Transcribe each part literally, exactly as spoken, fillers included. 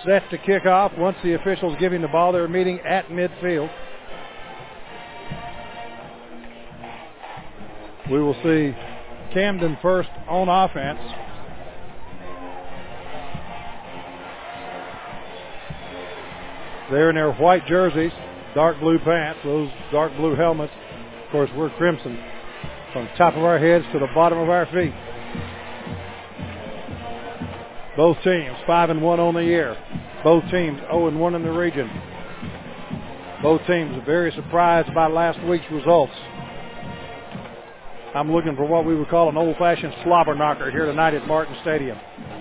set to kick off. Once the officials give him the ball, they're meeting at midfield. We will see Camden first on offense. They're in their white jerseys, dark blue pants, those dark blue helmets. Of course, we're crimson from the top of our heads to the bottom of our feet. Both teams five and one on the year. Both teams oh and one in the region. Both teams are very surprised by last week's results. I'm looking for what we would call an old-fashioned slobber knocker here tonight at Martin Stadium.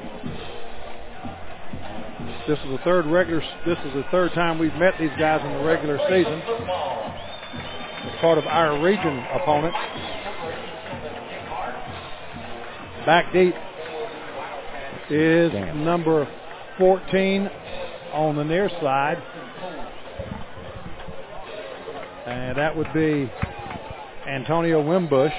This is the third regular. This is the third time we've met these guys in the regular season. As part of our region opponent. Back deep is Damn. number fourteen on the near side. And that would be Antonio Wimbush.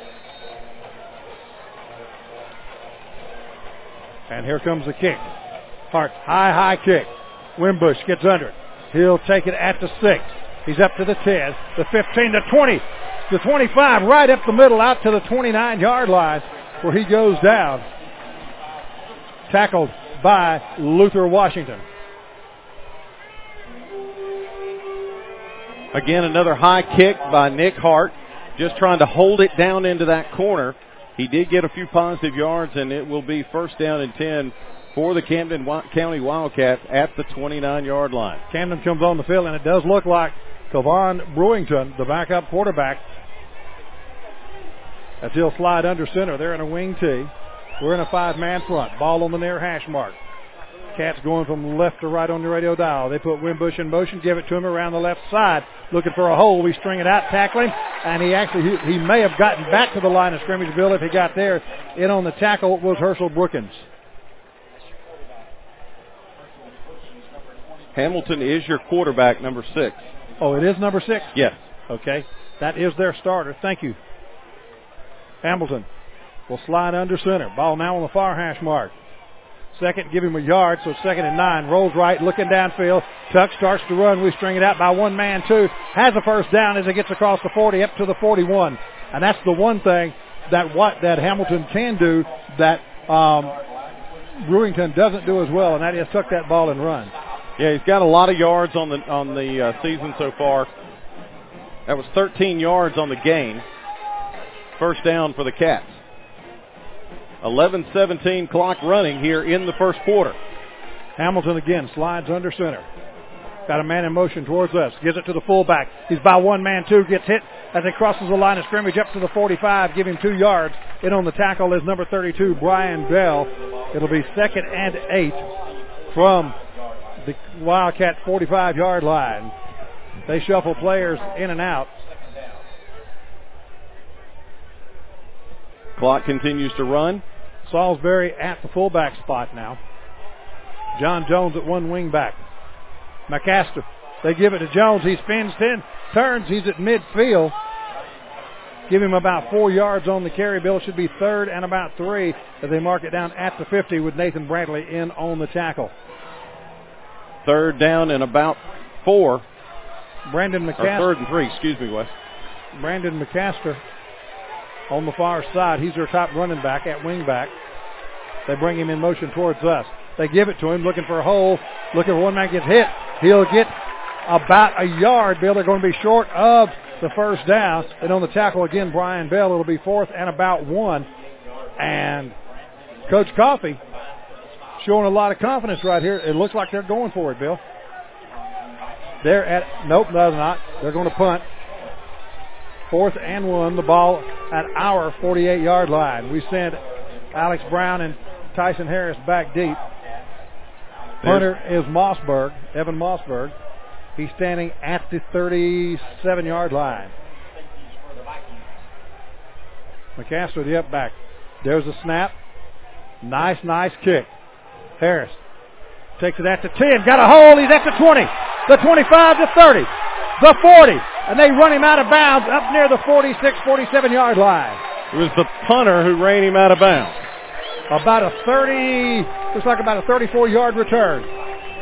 And here comes the kick. Hart, high, high kick. Wimbush gets under it. He'll take it at the six. He's up to the ten, the fifteen, the twenty, the twenty-five, right up the middle, out to the twenty-nine-yard line, where he goes down. Tackled by Luther Washington. Again, another high kick by Nick Hart, just trying to hold it down into that corner. He did get a few positive yards, and it will be first down and ten for the Camden County Wildcats at the twenty-nine-yard line. Camden comes on the field, and it does look like Kevon Brewington, the backup quarterback, as he'll slide under center. They're in a wing tee. We're in a five-man front. Ball on the near hash mark. Cats going from left to right on the radio dial. They put Wimbush in motion, give it to him around the left side, looking for a hole. We string it out, tackle him, and he actually he, he may have gotten back to the line of scrimmage, Bill, if he got there. In on the tackle was Herschel Brookins. Hamilton is your quarterback, number six. Oh, it is number six? Yes. Okay. That is their starter. Thank you. Hamilton will slide under center. Ball now on the far hash mark. Second, give him a yard, so second and nine. Rolls right, looking downfield. Tuck starts to run. We string it out by one man, two. Has a first down as it gets across the forty up to the forty-one. And that's the one thing that what that Hamilton can do that um, Brewington doesn't do as well, and that is tuck that ball and run. Yeah, he's got a lot of yards on the on the uh, season so far. That was thirteen yards on the gain. First down for the Cats. eleven seventeen clock running here in the first quarter. Hamilton again slides under center. Got a man in motion towards us. Gives it to the fullback. He's by one man, two. Gets hit as he crosses the line of scrimmage up to the forty-five. Give him two yards. In on the tackle is number thirty-two, Brian Bell. It'll be second and eight from the Wildcat forty-five-yard line. They shuffle players in and out. Clock continues to run. Salisbury at the fullback spot now. John Jones at one wing back. McCaster. They give it to Jones. He spins ten, turns. He's at midfield. Give him about four yards on the carry. Bill should be third and about three as they mark it down at the fifty with Nathan Brantley in on the tackle. Third down and about four. Brandon McCaster. Or third and three, excuse me, Wes. Brandon McCaster on the far side. He's their top running back at wing back. They bring him in motion towards us. They give it to him, looking for a hole. Looking for one man gets hit. He'll get about a yard, Bill. They're going to be short of the first down. And on the tackle again, Brian Bell. It'll be fourth and about one. And Coach Coffey showing a lot of confidence right here. It looks like they're going for it, Bill. They're at, nope, no, they're not. They're going to punt. Fourth and one, the ball at our forty-eight-yard line. We send Alex Brown and Tyson Harris back deep. Punter is Mossberg, Evan Mossberg. He's standing at the thirty-seven-yard line. McCaster, the up back. There's a snap. Nice, nice kick. Harris takes it at the ten. Got a hole. He's at the twenty. The twenty-five, the thirty. The forty. And they run him out of bounds up near the forty-six, forty-seven-yard line. It was the punter who ran him out of bounds. About a thirty, looks like about a thirty-four-yard return.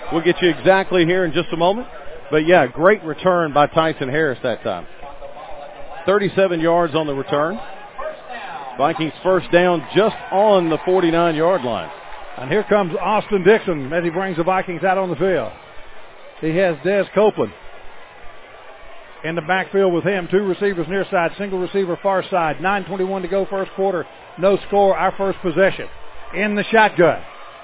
We'll get you exactly here in just a moment. But, yeah, great return by Tyson Harris that time. thirty-seven yards on the return. Vikings first down just on the forty-nine-yard line. And here comes Austin Dixon as he brings the Vikings out on the field. He has Des Copeland in the backfield with him. Two receivers near side, single receiver far side. nine twenty-one to go first quarter. No score, our first possession. In the shotgun.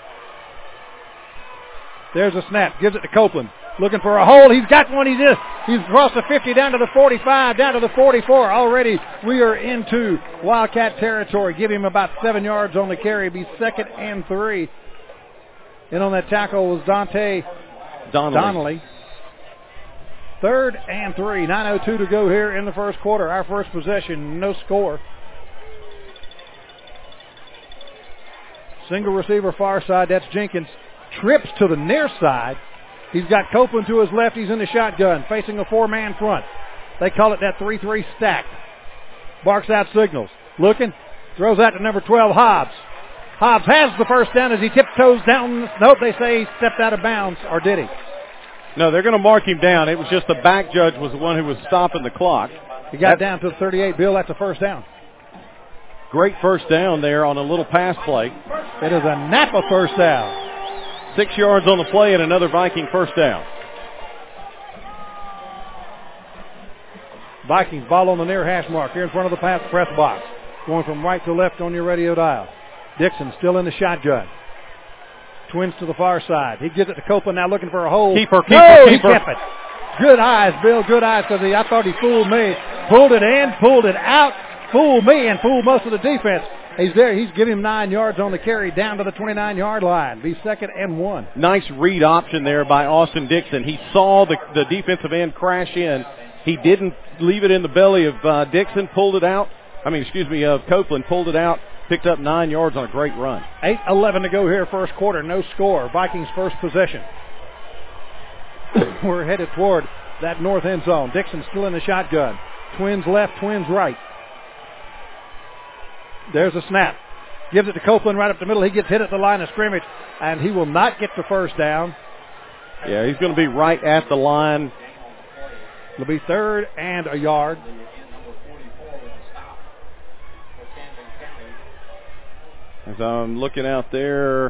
There's a snap. Gives it to Copeland. Looking for a hole. He's got one. He's just, he's crossed the fifty down to the forty-five, down to the forty-four. Already we are into Wildcat territory. Give him about seven yards on the carry. Be second and three. And on that tackle was Dante Donnelly. Donnelly. Third and three. nine oh two to go here in the first quarter. Our first possession, no score. Single receiver far side. That's Jenkins. Trips to the near side. He's got Copeland to his left. He's in the shotgun, facing a four-man front. They call it that three three stack. Barks out signals. Looking. Throws out to number twelve, Hobbs. Hobbs has the first down as he tiptoes down. Nope, they say he stepped out of bounds, or did he? No, they're going to mark him down. It was just the back judge was the one who was stopping the clock. He got that, down to the thirty-eight. Bill, that's a first down. Great first down there on a little pass play. It is a Napa first down. Six yards on the play and another Viking first down. Vikings ball on the near hash mark here in front of the pass press box. Going from right to left on your radio dial. Dixon still in the shotgun. Twins to the far side. He gives it to Copeland now looking for a hole. Keeper, keeper, no, keeper. He kept it. Good eyes, Bill. Good eyes because I thought he fooled me. Pulled it in, pulled it out, fooled me, and fooled most of the defense. He's there. He's giving him nine yards on the carry down to the twenty-nine-yard line. Be second and one. Nice read option there by Austin Dixon. He saw the, the defensive end crash in. He didn't leave it in the belly of uh, Dixon, pulled it out. I mean, excuse me, of Copeland, pulled it out, picked up nine yards on a great run. eight eleven to go here, first quarter. No score. Vikings first possession. We're headed toward that north end zone. Dixon still in the shotgun. Twins left, twins right. There's a snap. Gives it to Copeland right up the middle. He gets hit at the line of scrimmage, and he will not get the first down. Yeah, he's going to be right at the line. It'll be third and a yard. As I'm looking out there,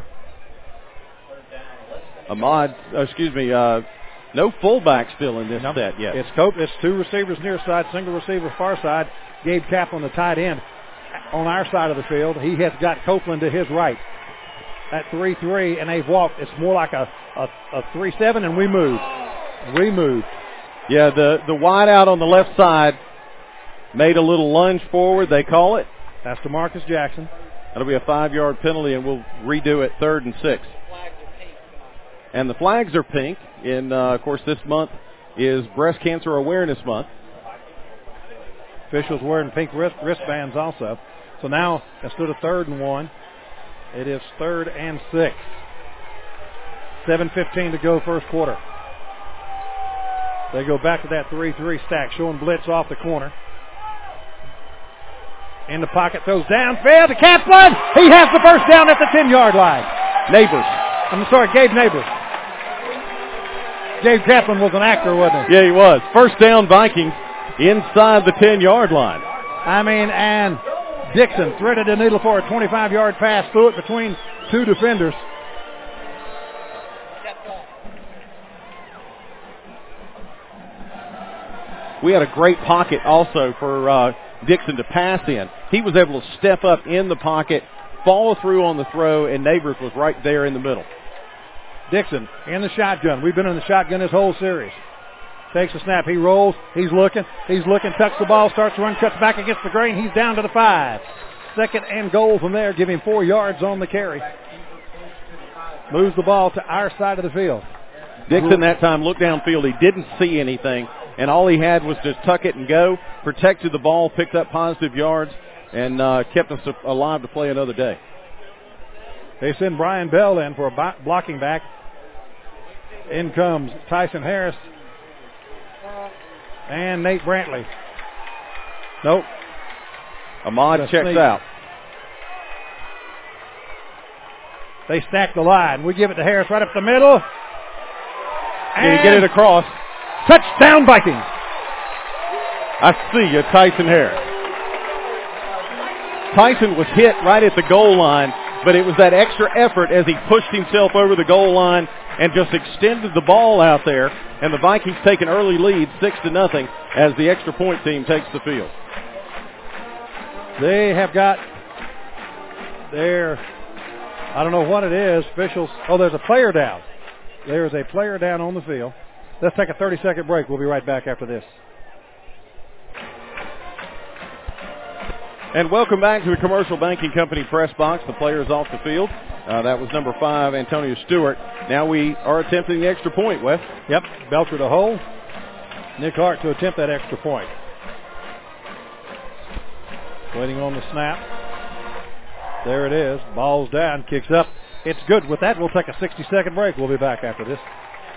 Ahmad, oh, excuse me, uh, no fullbacks still in this nope. set yet. It's Cope. It's two receivers near side, single receiver far side. Gabe Kaplan, the tight end, on our side of the field. He has got Copeland to his right. At three three, and they've walked. It's more like a, a, a three seven, and we move. We move. Yeah, the, the wide out on the left side made a little lunge forward, they call it. That's DeMarcus Jackson. That'll be a five-yard penalty, and we'll redo it third and six. And the flags are pink. And, uh, of course, this month is Breast Cancer Awareness Month. Officials wearing pink wrist, wristbands also. So now, instead of third and one, it is third and six. seven fifteen to go first quarter. They go back to that three three stack, showing blitz off the corner. In the pocket, throws downfield to Kaplan. He has the first down at the ten-yard line. Neighbors. I'm sorry, Gabe Neighbors. Gabe Kaplan was an actor, wasn't he? Yeah, he was. First down, Vikings inside the ten-yard line. I mean, and Dixon threaded the needle for a twenty-five-yard pass, threw it between two defenders. We had a great pocket also for uh, Dixon to pass in. He was able to step up in the pocket, follow through on the throw, and Neighbors was right there in the middle. Dixon in the shotgun. We've been in the shotgun this whole series. Takes a snap. He rolls. He's looking. He's looking. Tucks the ball. Starts to run. Cuts back against the grain. He's down to the five. Second and goal from there. Give him four yards on the carry. Moves the ball to our side of the field. Dixon that time looked downfield. He didn't see anything, and all he had was to tuck it and go. Protected the ball, picked up positive yards, and uh, kept us alive to play another day. They send Brian Bell in for a blocking back. In comes Tyson Harris and Nate Brantley. Nope. Ahmad That's checks Nate. out. They stack the line. We give it to Harris right up the middle. Did he get it across? Touchdown Vikings. I see you, Tyson Harris. Tyson was hit right at the goal line, but it was that extra effort as he pushed himself over the goal line and just extended the ball out there, and the Vikings take an early lead, six to nothing, as the extra point team takes the field. They have got their, I don't know what it is, officials, oh, there's a player down. There is a player down on the field. Let's take a thirty-second break. We'll be right back after this. And welcome back to the Commercial Banking Company press box. The players off the field. Uh, that was number five, Antonio Stewart. Now we are attempting the extra point, Wes. Yep, Belcher to hole. Nick Hart to attempt that extra point. Waiting on the snap. There it is. Ball's down, kicks up. It's good. With that, we'll take a sixty-second break. We'll be back after this.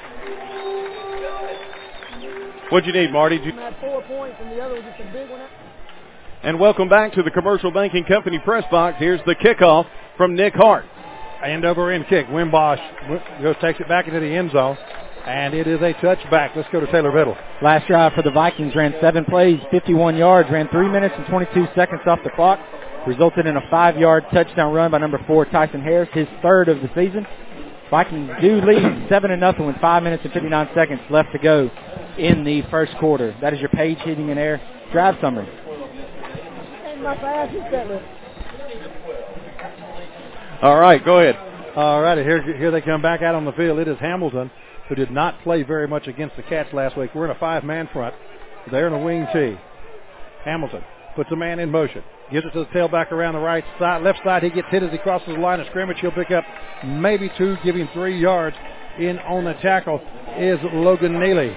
What'd you need, Marty? Did you... had four points, and the other was just a big one. And welcome back to the Commercial Banking Company press box. Here's the kickoff from Nick Hart. End over end kick. Wimbosh goes, takes it back into the end zone, and it is a touchback. Let's go to Taylor Biddle. Last drive for the Vikings ran seven plays, fifty-one yards, ran three minutes and twenty-two seconds off the clock, resulted in a five-yard touchdown run by number four, Tyson Harris, his third of the season. Vikings do lead seven to nothing with five minutes and fifty-nine seconds left to go in the first quarter. That is your Page Heating and Air drive summary. All right, go ahead. All right, here, here they come back out on the field. It is Hamilton, who did not play very much against the Cats last week. We're in a five-man front. They're in a wing tee. Hamilton puts a man in motion. Gives it to the tailback around the right side, left side. He gets hit as he crosses the line of scrimmage. He'll pick up maybe two, give him three yards. In on the tackle is Logan Neely.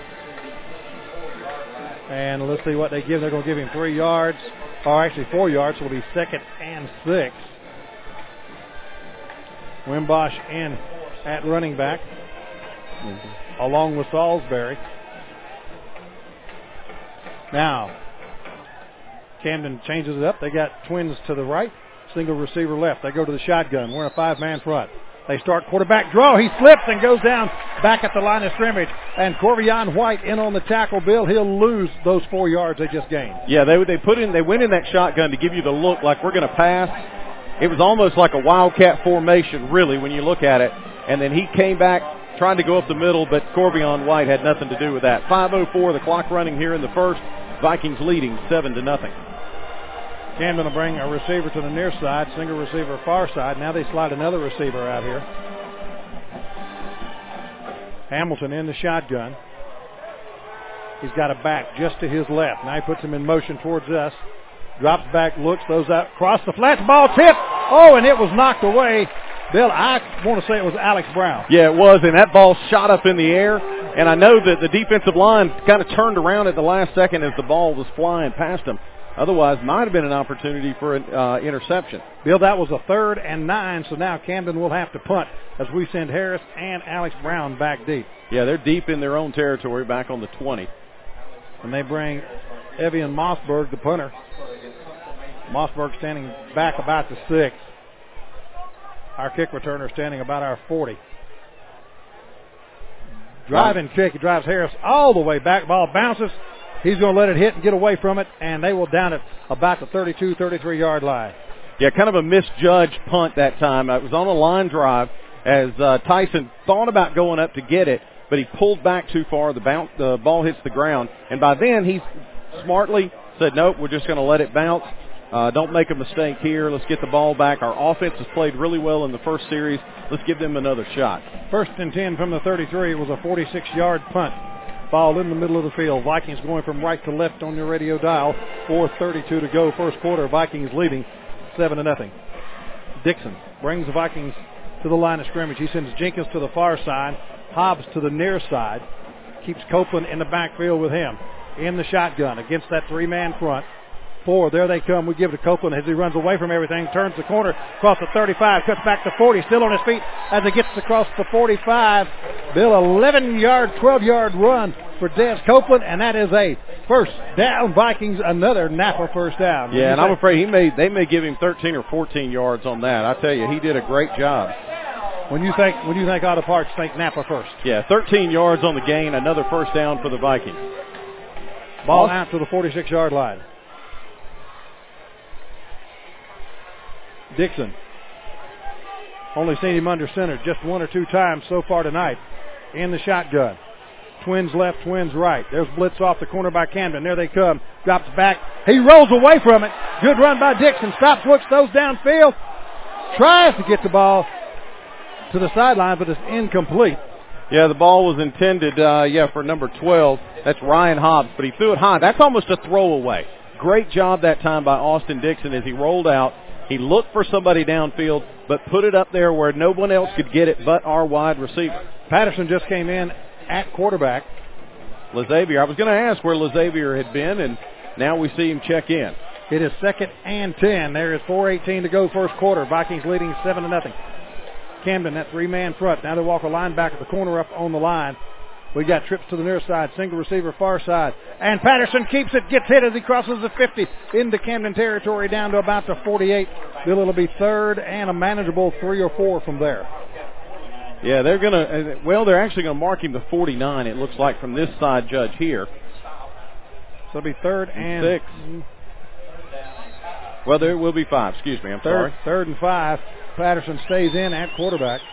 And let's see what they give. They're going to give him three yards, or actually four yards. So it'll be second and six. Wimbosh in at running back, mm-hmm. along with Salisbury. Now, Camden changes it up. They got twins to the right, single receiver left. They go to the shotgun. We're in a five-man front. They start quarterback draw. He slips and goes down back at the line of scrimmage. And Corvion White in on the tackle. Bill, he'll lose those four yards they just gained. Yeah, they they put in they went in that shotgun to give you the look like we're going to pass. It was almost like a wildcat formation, really, when you look at it. And then he came back trying to go up the middle, but Corvion White had nothing to do with that. five oh four, the clock running here in the first. Vikings leading seven to nothing. Camden will bring a receiver to the near side, single receiver far side. Now they slide another receiver out here. Hamilton in the shotgun. He's got a back just to his left. Now he puts him in motion towards us. Drops back, looks, throws out, cross the flats, ball tipped. Oh, and it was knocked away. Bill, I want to say it was Alex Brown. Yeah, it was, and that ball shot up in the air. And I know that the defensive line kind of turned around at the last second as the ball was flying past them. Otherwise, might have been an opportunity for an uh, interception. Bill, that was a third and nine, so now Camden will have to punt as we send Harris and Alex Brown back deep. Yeah, they're deep in their own territory, back on the twenty. And they bring Evian Mossberg, the punter. Mossberg standing back about the six. Our kick returner standing about our forty. Driving kick, he drives Harris all the way back. Ball bounces. He's going to let it hit and get away from it, and they will down it about the thirty-two, thirty-three yard line. Yeah, kind of a misjudged punt that time. It was on a line drive as uh, Tyson thought about going up to get it, but he pulled back too far. The, bounce, the ball hits the ground, and by then he smartly said, nope, we're just going to let it bounce. Uh, don't make a mistake here. Let's get the ball back. Our offense has played really well in the first series. Let's give them another shot. First and ten from the thirty-three. It was a forty-six yard punt. Ball in the middle of the field. Vikings going from right to left on your radio dial. four thirty-two to go. First quarter. Vikings leading seven to nothing. Dixon brings the Vikings to the line of scrimmage. He sends Jenkins to the far side. Hobbs to the near side. Keeps Copeland in the backfield with him. In the shotgun against that three-man front. Four, there they come. We give it to Copeland as he runs away from everything, turns the corner, across the thirty-five, cuts back to forty, still on his feet as he gets across the forty-five. Bill, eleven yard, twelve yard run for Des Copeland, and that is a first down. Vikings, another Napa first down. Yeah, and I'm afraid he may they may give him thirteen or fourteen yards on that. I tell you, he did a great job. When you think when you think auto parts, think Napa first. Yeah, thirteen yards on the gain, another first down for the Vikings. Ball out to the forty-six-yard line. Dixon. Only seen him under center just one or two times so far tonight in the shotgun. Twins left, twins right. There's blitz off the corner by Camden. There they come. Drops back. He rolls away from it. Good run by Dixon. Stops, looks, throws downfield. Tries to get the ball to the sideline, but it's incomplete. Yeah, the ball was intended, uh, yeah, for number twelve. That's Ryan Hobbs, but he threw it high. That's almost a throwaway. Great job that time by Austin Dixon as he rolled out. He looked for somebody downfield, but put it up there where no one else could get it but our wide receiver. Patterson just came in at quarterback. LaXavier, I was going to ask where LaXavier had been, and now we see him check in. It is second and ten. There is four eighteen to go first quarter. Vikings leading seven to nothing. Camden, that three-man front. Now they walk a linebacker, the corner up on the line. We got trips to the near side, single receiver far side. And Patterson keeps it, gets hit as he crosses the fifty into Camden territory down to about the forty-eight. Bill, it'll be third and a manageable three or four from there. Yeah, they're going to, well, they're actually going to mark him the forty-nine, it looks like, from this side judge here. So it'll be third and six. Well, there will be five. Excuse me, I'm third, sorry. Third and five. Patterson stays in at quarterback.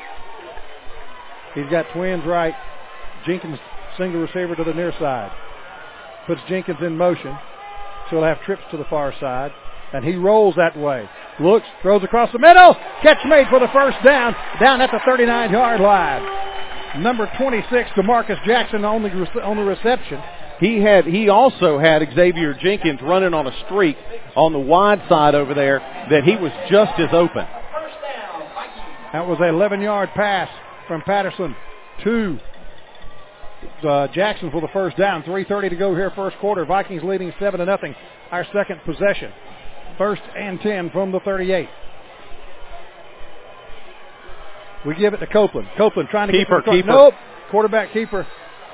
He's got twins right. Jenkins, single receiver to the near side. Puts Jenkins in motion. So he'll have trips to the far side. And he rolls that way. Looks, throws across the middle. Catch made for the first down. Down at the thirty-nine-yard line. Number twenty-six, DeMarcus Jackson on the, on the reception. He had. He also had Xavier Jenkins running on a streak on the wide side over there that he was just as open. That was an eleven-yard pass from Patterson to uh, Jackson for the first down. three thirty to go here first quarter. Vikings leading seven to nothing. Our second possession. First and ten from the thirty-eight. We give it to Copeland. Copeland trying to keeper, get the keeper. Nope. Quarterback keeper.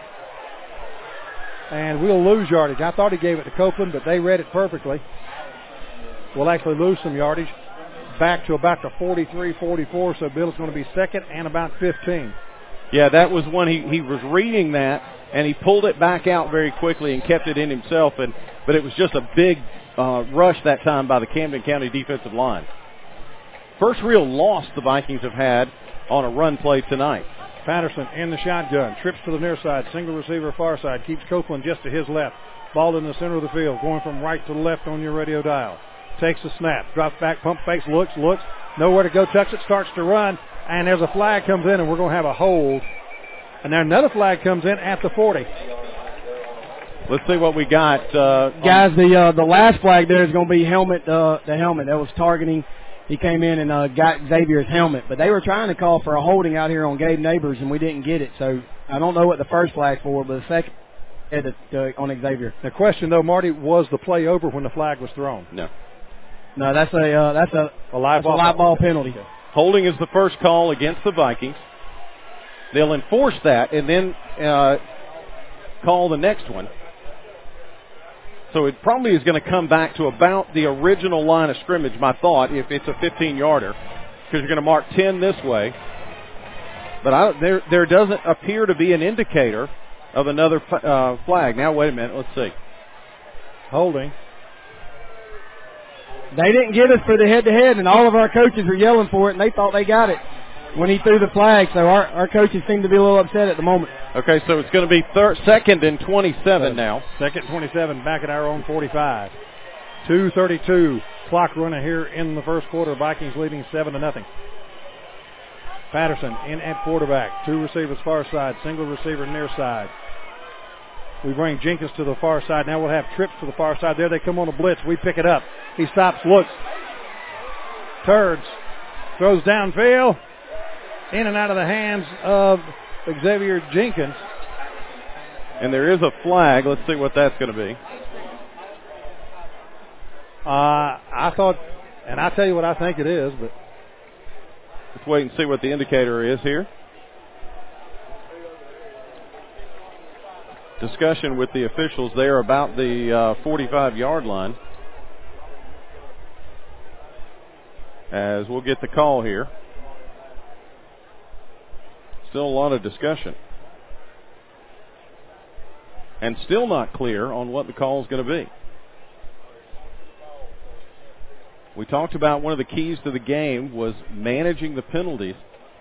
And we'll lose yardage. I thought he gave it to Copeland, but they read it perfectly. We'll actually lose some yardage. Back to about the forty-three forty-four, so Bill's going to be second and about fifteen. Yeah, that was when he, he was reading that, and he pulled it back out very quickly and kept it in himself, and but it was just a big uh, rush that time by the Camden County defensive line. First real loss the Vikings have had on a run play tonight. Patterson in the shotgun, trips to the near side, single receiver far side, keeps Copeland just to his left. Ball in the center of the field, going from right to left on your radio dial. Takes the snap, drops back, pump fakes, looks, looks, nowhere to go, tucks it, starts to run, and there's a flag comes in, and we're going to have a hold. And then another flag comes in at the forty. Let's see what we got. Uh, Guys, the uh, the last flag there is going to be helmet, uh, the helmet that was targeting. He came in and uh, got Xavier's helmet, but they were trying to call for a holding out here on Gabe Neighbors, and we didn't get it. So I don't know what the first flag for, but the second had to, uh, on Xavier. The question, though, Marty, was the play over when the flag was thrown? No. No, that's a uh, that's a, a live ball, a live ball penalty. Okay. Holding is the first call against the Vikings. They'll enforce that and then uh, call the next one. So it probably is going to come back to about the original line of scrimmage, my thought, if it's a fifteen-yarder, because you're going to mark ten this way. But I, there there doesn't appear to be an indicator of another uh, flag. Now, wait a minute. Let's see. Holding. They didn't get us for the head-to-head, and all of our coaches were yelling for it, and they thought they got it when he threw the flag. So our, our coaches seem to be a little upset at the moment. Okay, so it's going to be third, second and twenty-seven now. Second twenty-seven, back at our own forty-five. two thirty-two clock running here in the first quarter. Vikings leading seven to nothing. Patterson in at quarterback. Two receivers far side, single receiver near side. We bring Jenkins to the far side. Now we'll have trips to the far side. There they come on a blitz. We pick it up. He stops, looks, turns, throws downfield, in and out of the hands of Xavier Jenkins. And there is a flag. Let's see what that's going to be. Uh, I thought, and I'll tell you what I think it is, but let's wait and see what the indicator is here. Discussion with the officials there about the uh, forty-five-yard line. As we'll get the call here. Still a lot of discussion. And still not clear on what the call is going to be. We talked about one of the keys to the game was managing the penalties.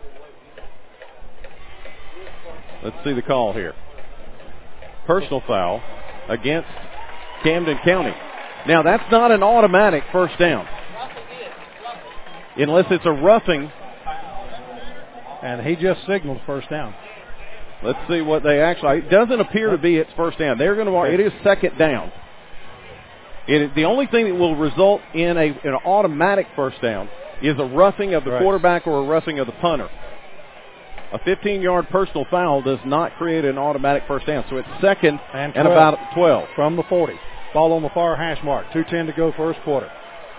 Let's see the call here. Personal foul against Camden County. Now, that's not an automatic first down. Unless it's a roughing. And he just signaled first down. Let's see what they actually. It doesn't appear to be it's first down. They're going to mark. It is second down. It, the only thing that will result in a, an automatic first down is a roughing of the right. quarterback or a roughing of the punter. A fifteen-yard personal foul does not create an automatic first down. So it's second and, and about twelve. From the forty. Ball on the far hash mark. two ten to go first quarter.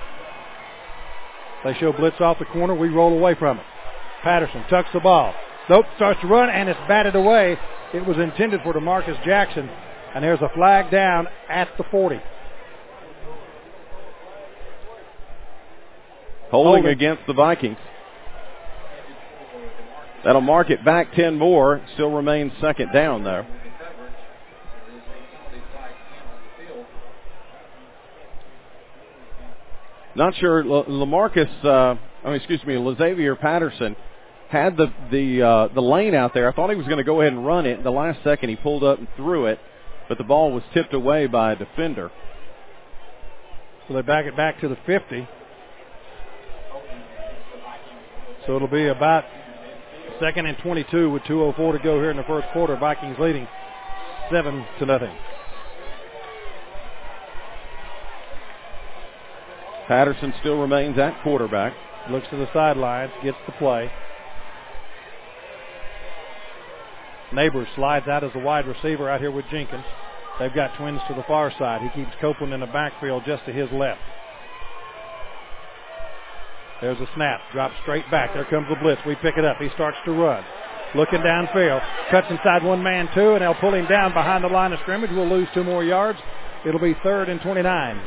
They show blitz off the corner. We roll away from it. Patterson tucks the ball. Nope, starts to run, and it's batted away. It was intended for DeMarcus Jackson, and there's a flag down at the forty. Holding, Holding against the Vikings. That'll mark it back ten more. Still remains second down, though. Not sure. LaMarcus, uh, I mean, excuse me, LaXavier Patterson had the the uh, the lane out there. I thought he was going to go ahead and run it. In the last second, he pulled up and threw it, but the ball was tipped away by a defender. So they back it back to the fifty. So it'll be about second and twenty-two with two oh four to go here in the first quarter. Vikings leading seven to nothing. Patterson still remains at quarterback. Looks to the sidelines, gets the play. Neighbors slides out as a wide receiver out here with Jenkins. They've got twins to the far side. He keeps Copeland in the backfield just to his left. There's a snap. Drops straight back. There comes the blitz. We pick it up. He starts to run. Looking downfield. Cuts inside one man, two, and they'll pull him down behind the line of scrimmage. We'll lose two more yards. It'll be third and twenty-nine.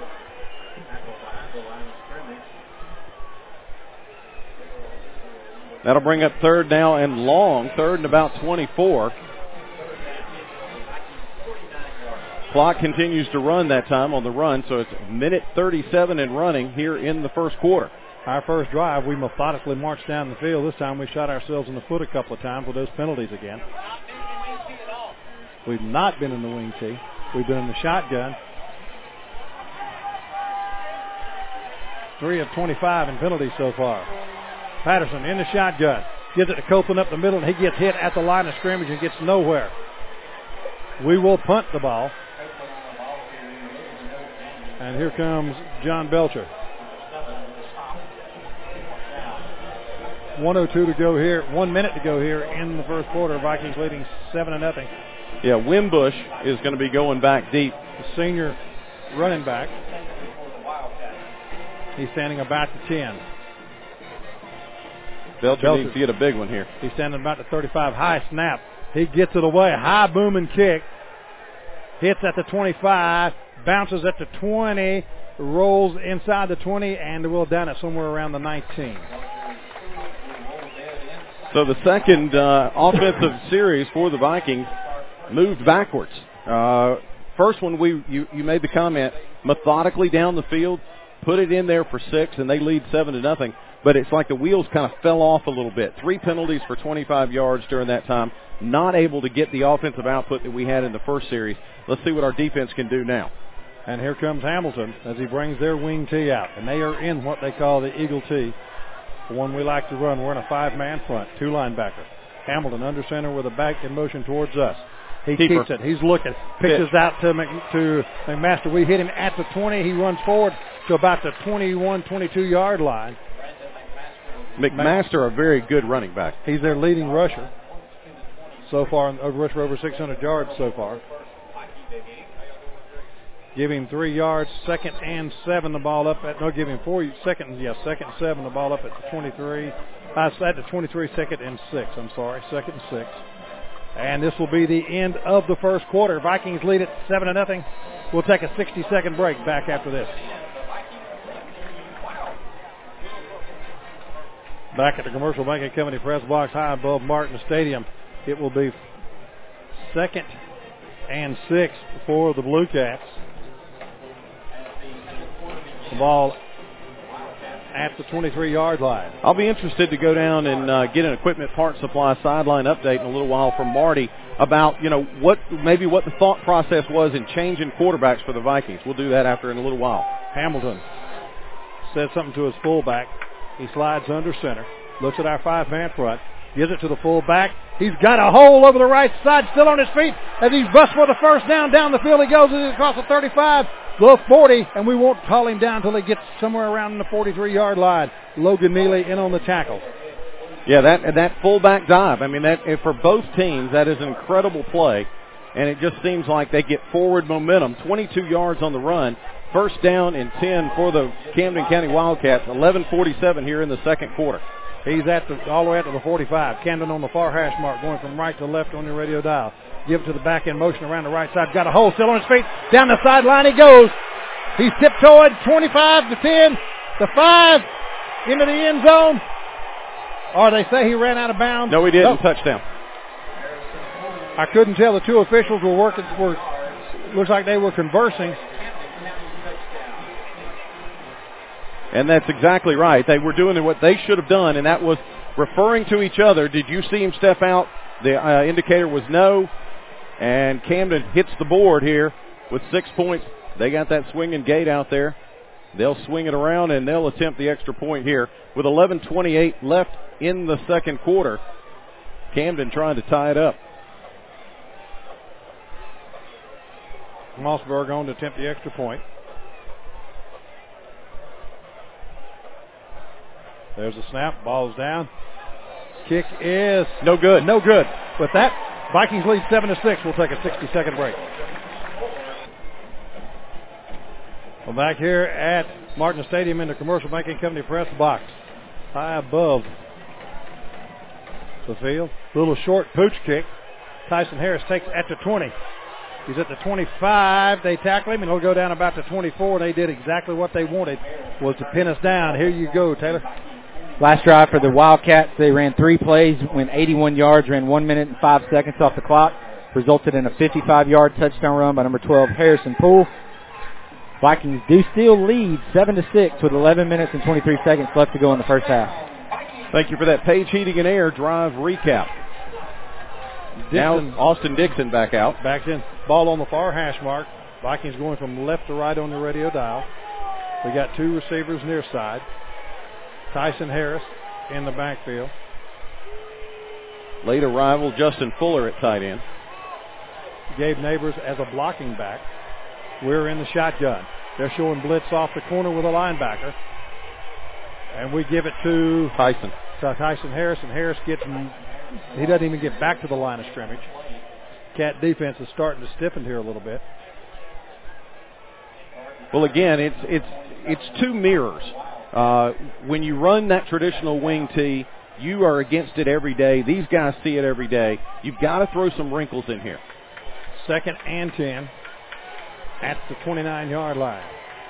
That'll bring up third now and long. Third and about twenty-four. Clock continues to run that time on the run, so it's a minute thirty-seven and running here in the first quarter. Our first drive, we methodically marched down the field. This time we shot ourselves in the foot a couple of times with those penalties again. We've not been in the wing tee. We've been in the shotgun. Three of twenty-five in penalties so far. Patterson in the shotgun. Gives it to Copeland up the middle, and he gets hit at the line of scrimmage and gets nowhere. We will punt the ball. And here comes John Belcher. one oh two to go here. One minute to go here in the first quarter. Vikings leading seven to nothing. Yeah, Wimbush is going to be going back deep. The senior running back. He's standing about the ten. Belcher, Belcher needs to get a big one here. He's standing about the thirty-five. High snap. He gets it away. High booming kick. Hits at the twenty-five. Bounces at the twenty. Rolls inside the twenty. And we'll down it somewhere around the nineteen. So the second uh, offensive series for the Vikings moved backwards. Uh, first one, we you, you made the comment, methodically down the field, put it in there for six, and they lead seven to nothing. But it's like the wheels kind of fell off a little bit. Three penalties for twenty-five yards during that time. Not able to get the offensive output that we had in the first series. Let's see what our defense can do now. And here comes Hamilton as he brings their wing tee out. And they are in what they call the Eagle tee. The one we like to run. We're in a five-man front, two linebackers. Hamilton under center with a back in motion towards us. He Keeper. keeps it. He's looking. Pitches Pitch. out to, Mc, to McMaster. We hit him at the twenty. He runs forward to about the twenty-one, twenty-two yard line. McMaster, a very good running back. He's their leading rusher so far, a rush for over six hundred yards so far. Give him three yards, second and seven, the ball up at, no, give him four, second, yes, second and seven, the ball up at the twenty-three. Uh, at the twenty-three, second and six, I'm sorry, second and six. And this will be the end of the first quarter. Vikings lead it seven to nothing. We'll take a sixty second break back after this. Back at the Commercial Banking Company press box high above Martin Stadium. It will be second and six for the Blue Cats. The ball at the twenty-three-yard line. I'll be interested to go down and uh, get an equipment parts supply sideline update in a little while from Marty about, you know, what maybe what the thought process was in changing quarterbacks for the Vikings. We'll do that after in a little while. Hamilton says something to his fullback. He slides under center, looks at our five-man front, gives it to the fullback. He's got a hole over the right side, still on his feet, as he's bust for the first down. Down the field he goes, and he's across the thirty-five, the forty, and we won't call him down until he gets somewhere around the forty-three-yard line. Logan Neely in on the tackle. Yeah, that that fullback dive. I mean, that for both teams, that is an incredible play, and it just seems like they get forward momentum. twenty-two yards on the run, first down and ten for the Camden County Wildcats. eleven forty-seven here in the second quarter. He's at the, all the way out to the forty-five. Camden on the far hash mark, going from right to left on your radio dial. Give it to the back end motion around the right side. Got a hole, still on his feet. Down the sideline he goes. He's tiptoed twenty-five to ten, the five, into the end zone. Or they say he ran out of bounds. No, he didn't. Oh. Touchdown. I couldn't tell. The two officials were working. Were looks like they were conversing. And that's exactly right. They were doing what they should have done, and that was referring to each other. Did you see him step out? The uh, indicator was no. And Camden hits the board here with six points. They got that swinging gate out there. They'll swing it around, and they'll attempt the extra point here with eleven twenty-eight left in the second quarter. Camden trying to tie it up. Mossberg on to attempt the extra point. There's a snap. Ball's down. Kick is no good. No good. With that, Vikings lead seven to six. We'll take a sixty-second break. Well, back here at Martin Stadium in the Commercial Banking Company press box, high above the field. Little short pooch kick. Tyson Harris takes at the twenty. He's at the twenty-five. They tackle him, and he'll go down about the twenty-four. They did exactly what they wanted, was to pin us down. Here you go, Taylor. Last drive for the Wildcats, they ran three plays, went eighty-one yards, ran one minute and five seconds off the clock, resulted in a fifty-five-yard touchdown run by number twelve, Harrison Poole. Vikings do still lead seven to six with eleven minutes and twenty-three seconds left to go in the first half. Thank you for that Page Heating and Air drive recap. Dixon, now Austin Dixon back out. Back in. Ball on the far hash mark. Vikings going from left to right on the radio dial. We got two receivers near side. Tyson Harris in the backfield. Late arrival Justin Fuller at tight end. Gabe Neighbors as a blocking back. We're in the shotgun. They're showing blitz off the corner with a linebacker. And we give it to Tyson. To Tyson Harris, and Harris gets, he doesn't even get back to the line of scrimmage. Cat defense is starting to stiffen here a little bit. Well, again, it's it's it's two mirrors. Uh, when you run that traditional wing tee, you are against it every day. These guys see it every day. You've got to throw some wrinkles in here. Second and ten at the twenty-nine-yard line.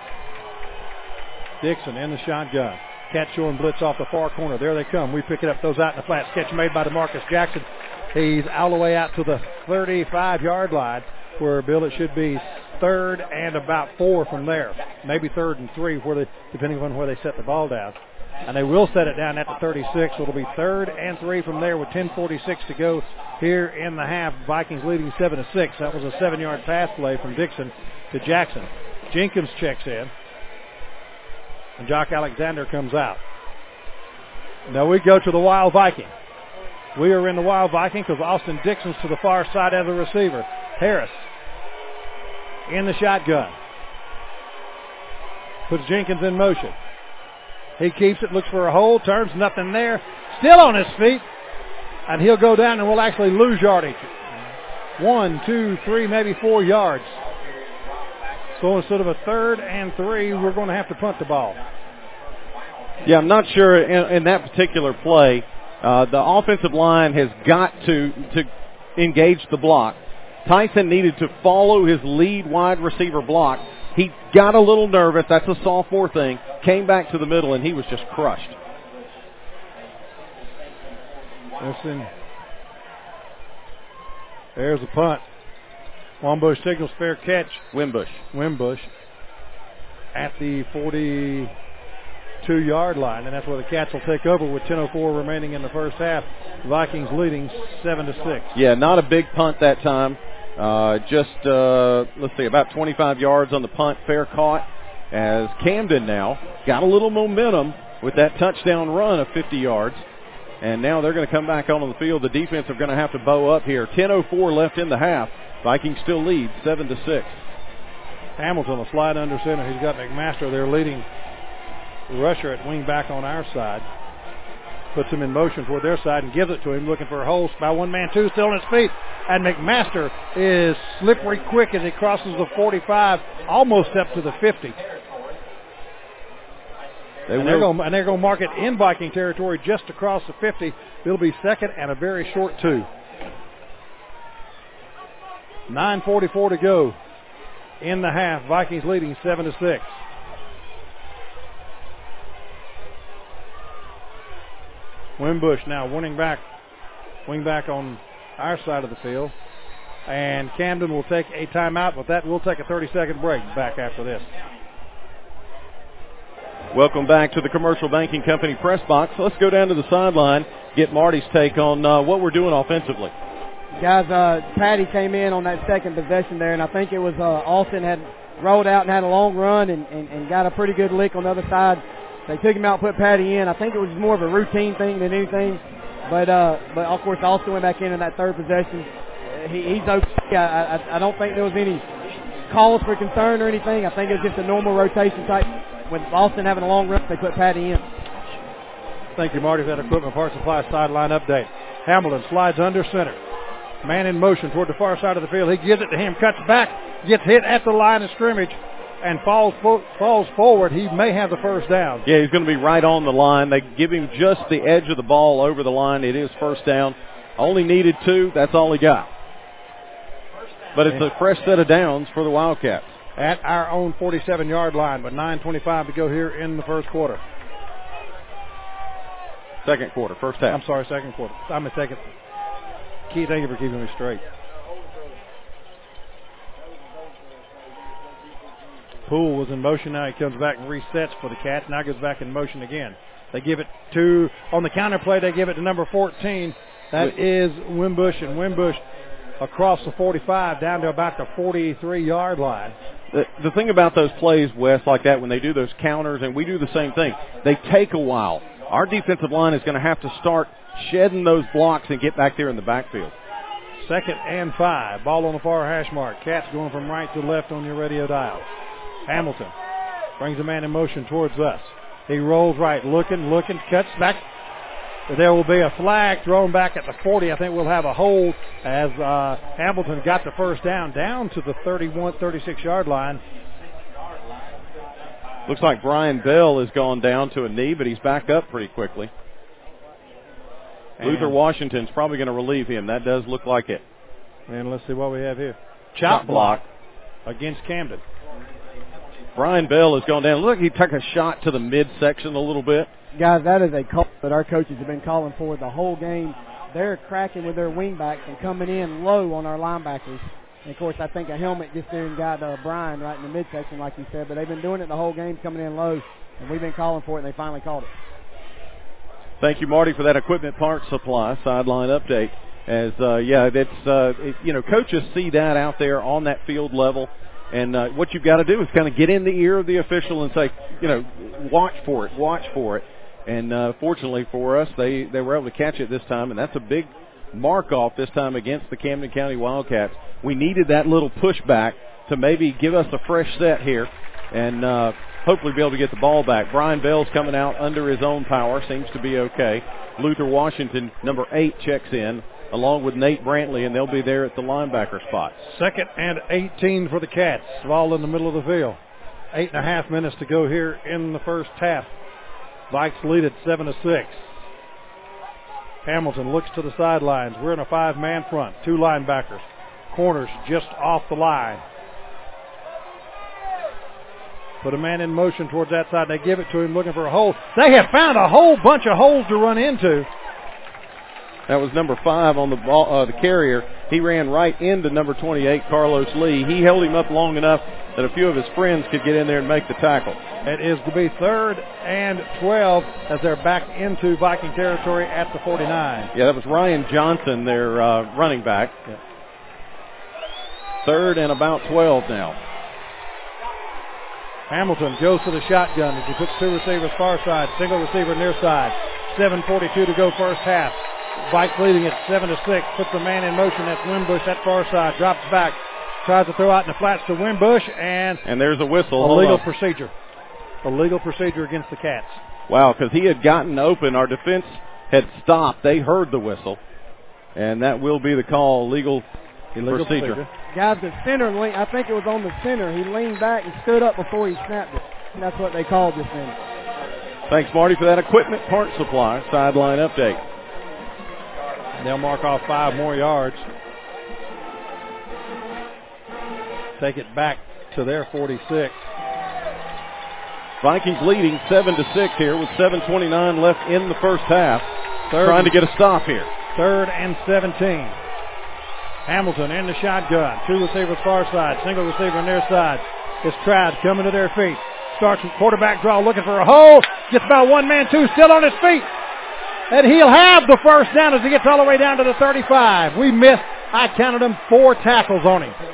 Dixon in the shotgun. Cat showing blitz off the far corner. There they come. We pick it up. Those out in the flat. Catch made by DeMarcus Jackson. He's all the way out to the thirty-five-yard line, where, Bill, it should be third and about four from there. Maybe third and three, where they, depending on where they set the ball down. And they will set it down at the thirty-six, so it'll be third and three from there with ten forty-six to go here in the half. Vikings leading seven to six. That was a seven-yard pass play from Dixon to Jackson. Jenkins checks in, and Jock Alexander comes out. Now we go to the Wild Viking. We are in the Wild Viking because Austin Dixon's to the far side as a receiver. Harris in the shotgun. Puts Jenkins in motion. He keeps it, looks for a hole, turns, nothing there. Still on his feet. And he'll go down and we'll actually lose yardage. One, two, three, maybe four yards. So instead of a third and three, we're going to have to punt the ball. Yeah, I'm not sure in, in that particular play. Uh, the offensive line has got to, to engage the block. Tyson needed to follow his lead wide receiver block. He got a little nervous. That's a sophomore thing. Came back to the middle, and he was just crushed. Listen. There's a punt. Wimbush signals fair catch. Wimbush. Wimbush at the forty-two-yard line, and that's where the Cats will take over with ten oh four remaining in the first half. Vikings leading seven to six. Yeah, not a big punt that time. Uh, just, uh, let's see, about twenty-five yards on the punt. Fair caught as Camden now got a little momentum with that touchdown run of fifty yards. And now they're going to come back onto the field. The defense are going to have to bow up here. ten oh four left in the half. Vikings still lead seven to six. Hamilton will slide under center. He's got McMaster there leading rusher at wing back on our side. Puts him in motion toward their side and gives it to him, looking for a hole by one man, two still on his feet. And McMaster is slippery quick as he crosses the forty-five, almost up to the fifty. They and, they're gonna, and they're going to mark it in Viking territory just across the fifty. It'll be second and a very short two. nine forty-four to go in the half. Vikings leading seven to six. Wimbush now winning back, wing back on our side of the field. And Camden will take a timeout, but that will take a thirty-second break back after this. Welcome back to the Commercial Banking Company press box. Let's go down to the sideline, get Marty's take on uh, what we're doing offensively. Guys, uh, Patty came in on that second possession there, and I think it was uh, Austin had rolled out and had a long run and, and, and got a pretty good lick on the other side. They took him out, put Patty in. I think it was more of a routine thing than anything. But, uh, but of course, Austin went back in in that third possession. Uh, he, he's okay. I, I, I don't think there was any cause for concern or anything. I think it was just a normal rotation type. With Austin having a long run, they put Patty in. Thank you, Marty, for that equipment parts supply sideline update. Hamilton slides under center. Man in motion toward the far side of the field. He gives it to him, cuts back, gets hit at the line of scrimmage, and falls fo- falls forward. He may have the first down. Yeah, he's going to be right on the line. They give him just the edge of the ball over the line. It is first down. Only needed two. That's all he got. But it's a fresh set of downs for the Wildcats. At our own forty-seven-yard line, but nine twenty-five to go here in the first quarter. Second quarter, first half. I'm sorry, second quarter. I'm a second. Keith, thank you for keeping me straight. Poole was in motion. Now he comes back and resets for the Cats. Now goes back in motion again. They give it to, on the counter play, they give it to number fourteen. That is Wimbush, and Wimbush across the forty-five down to about the forty-three-yard line. The, the thing about those plays, Wes, like that, when they do those counters, and we do the same thing, they take a while. Our defensive line is going to have to start shedding those blocks and get back there in the backfield. Second and five. Ball on the far hash mark. Cats going from right to left on your radio dial. Hamilton brings a man in motion towards us. He rolls right, looking, looking, cuts back. There will be a flag thrown back at the forty. I think we'll have a hold as uh, Hamilton got the first down, down to the thirty-one, thirty-six-yard line. Looks like Brian Bell has gone down to a knee, but he's back up pretty quickly. And Luther Washington's probably going to relieve him. That does look like it. And let's see what we have here. Chop, Chop block. block against Camden. Brian Bell has gone down. Look, he took a shot to the midsection a little bit. Guys, that is a call that our coaches have been calling for the whole game. They're cracking with their wingbacks and coming in low on our linebackers. And, of course, I think a helmet just there and got uh, Brian right in the midsection, like you said. But they've been doing it the whole game, coming in low. And we've been calling for it, and they finally called it. Thank you, Marty, for that equipment parts supply sideline update. As, uh, yeah, that's, uh, it, you know, coaches see that out there on that field level. And uh, what you've got to do is kind of get in the ear of the official and say, you know, watch for it, watch for it. And uh, fortunately for us, they, they were able to catch it this time, and that's a big mark-off this time against the Camden County Wildcats. We needed that little pushback to maybe give us a fresh set here and uh, hopefully be able to get the ball back. Brian Bell's coming out under his own power, seems to be okay. Luther Washington, number eight, checks in, along with Nate Brantley, and they'll be there at the linebacker spot. Second and eighteen for the Cats. Ball in the middle of the field. Eight and a half minutes to go here in the first half. Vikes lead at seven to six. Hamilton looks to the sidelines. We're in a five-man front. Two linebackers. Corners just off the line. Put a man in motion towards that side. They give it to him looking for a hole. They have found a whole bunch of holes to run into. That was number five on the ball, uh, the carrier. He ran right into number twenty-eight, Carlos Lee. He held him up long enough that a few of his friends could get in there and make the tackle. It is going to be third and twelve as they're back into Viking territory at the forty-nine. Yeah, that was Ryan Johnson, their uh, running back. Yeah. Third and about twelve now. Hamilton goes to the shotgun as he puts two receivers far side, single receiver near side. seven forty-two to go first half. Vikes leading at seven to six. Puts a man in motion. That's Wimbush. That far side. Drops back. Tries to throw out in the flats to Wimbush. And, and there's a whistle. A legal on. procedure. A legal procedure against the Cats. Wow, because he had gotten open. Our defense had stopped. They heard the whistle. And that will be the call. Legal, Illegal procedure. procedure. Guys, the center, lean, I think it was on the center. He leaned back and stood up before he snapped it. And that's what they called this minute. Thanks, Marty, for that equipment part supply sideline update. They'll mark off five more yards. Take it back to their forty-six. Vikings leading seven to six here with seven twenty-nine left in the first half. Third Trying to get a stop here. Third and seventeen. Hamilton in the shotgun. Two receivers far side. Single receiver near side. It's Trad coming to their feet. Starts with quarterback draw looking for a hole. Gets about one man, two still on his feet. And he'll have the first down as he gets all the way down to the thirty-five. We missed, I counted them, four tackles on him.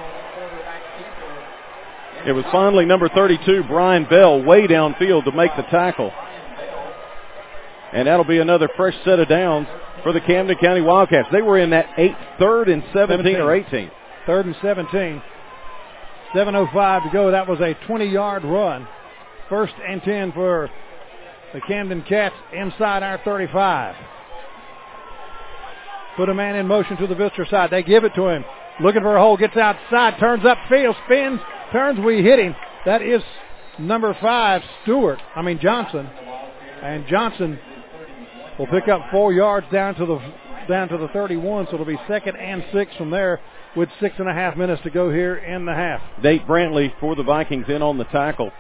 It was finally number thirty-two, Brian Bell, way downfield to make the tackle. And that'll be another fresh set of downs for the Camden County Wildcats. They were in that eight, third and seventeen, seventeen or eighteen. Third and seventeen. seven oh five to go. That was a twenty-yard run. First and ten for the Camden Cats inside our thirty-five. Put a man in motion to the visitor side. They give it to him. Looking for a hole. Gets outside. Turns upfield. Spins. Turns. We hit him. That is number five, Stewart. I mean Johnson. And Johnson will pick up four yards down to the down to the thirty-one. So it'll be second and six from there with six and a half minutes to go here in the half. Nate Brantley for the Vikings in on the tackle.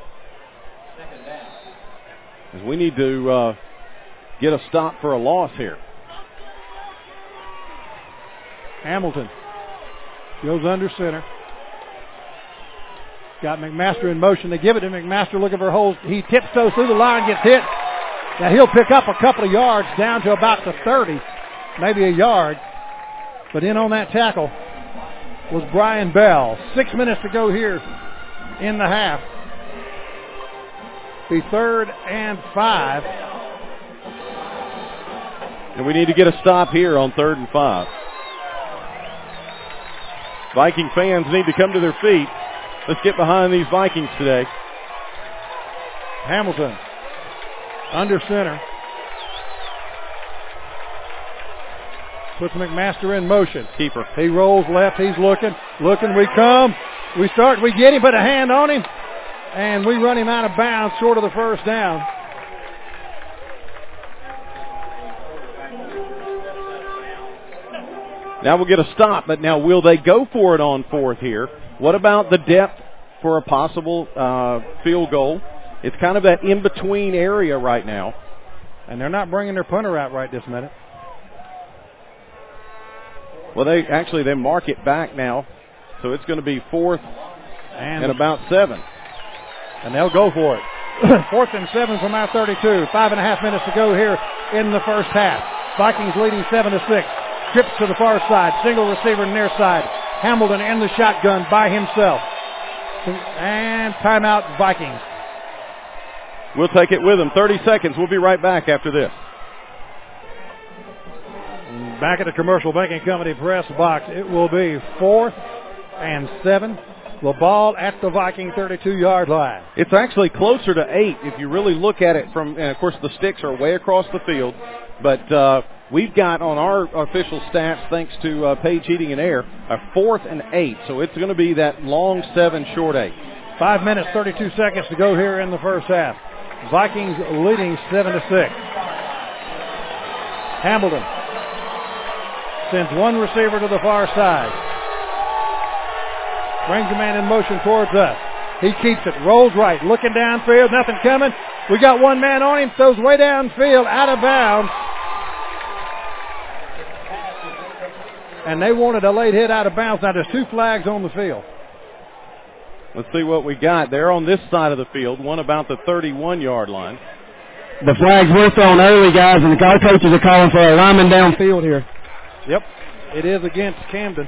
As we need to uh, get a stop for a loss here. Hamilton goes under center. Got McMaster in motion. They give it to McMaster looking for holes. He tiptoes through the line, gets hit. Now he'll pick up a couple of yards down to about the thirty, maybe a yard. But in on that tackle was Brian Bell. Six minutes to go here in the half. Be third and five. And we need to get a stop here on third and five. Viking fans need to come to their feet. Let's get behind these Vikings today. Hamilton under center. Puts McMaster in motion. Keeper. He rolls left. He's looking. Looking. We come. We start. We get him. Put a hand on him. And we run him out of bounds short of the first down. Now we'll get a stop, but now will they go for it on fourth here? What about the depth for a possible uh, field goal? It's kind of that in-between area right now. And they're not bringing their punter out right this minute. Well, they actually, they mark it back now. So it's going to be fourth and, and about seven. And they'll go for it. Fourth and seven from our thirty-two. Five and a half minutes to go here in the first half. Vikings leading seven to six. Trips to the far side. Single receiver near side. Hamilton in the shotgun by himself. And timeout Vikings. We'll take it with them. thirty seconds. We'll be right back after this. Back at the Commercial Banking Company press box. It will be fourth and seven. The ball at the Viking thirty-two-yard line. It's actually closer to eight if you really look at it from, and of course the sticks are way across the field, but uh, we've got on our official stats, thanks to uh, Page Heating and Air, a fourth and eight, so it's going to be that long seven, short eight. Five minutes, thirty-two seconds to go here in the first half. Vikings leading seven to six. Hamilton sends one receiver to the far side. Brings the man in motion towards us. He keeps it, rolls right, looking downfield, nothing coming. We got one man on him, throws way downfield, out of bounds. and they wanted a late hit out of bounds. Now there's two flags on the field. Let's see what we got. They're on this side of the field, one about the thirty-one-yard line. The flags were thrown early, guys, and our coaches are calling for a lineman downfield here. Yep, it is against Camden.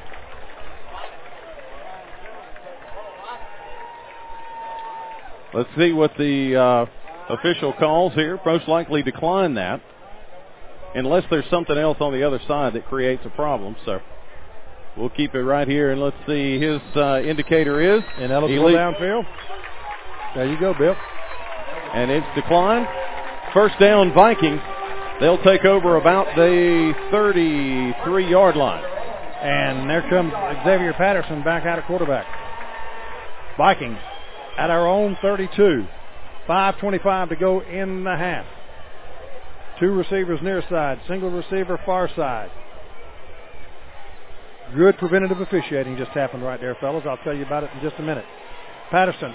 Let's see what the uh, official calls here. Most likely decline that, unless there's something else on the other side that creates a problem. So we'll keep it right here, and let's see. His uh, indicator is ineligible downfield. There you go, Bill. And it's declined. First down, Vikings. They'll take over about the thirty-three-yard line. And there comes Xavier Patterson back out at quarterback. Vikings at our own thirty-two. five twenty-five to go in the half. Two receivers near side, single receiver far side. Good preventative officiating just happened right there, fellas. I'll tell you about it in just a minute. Patterson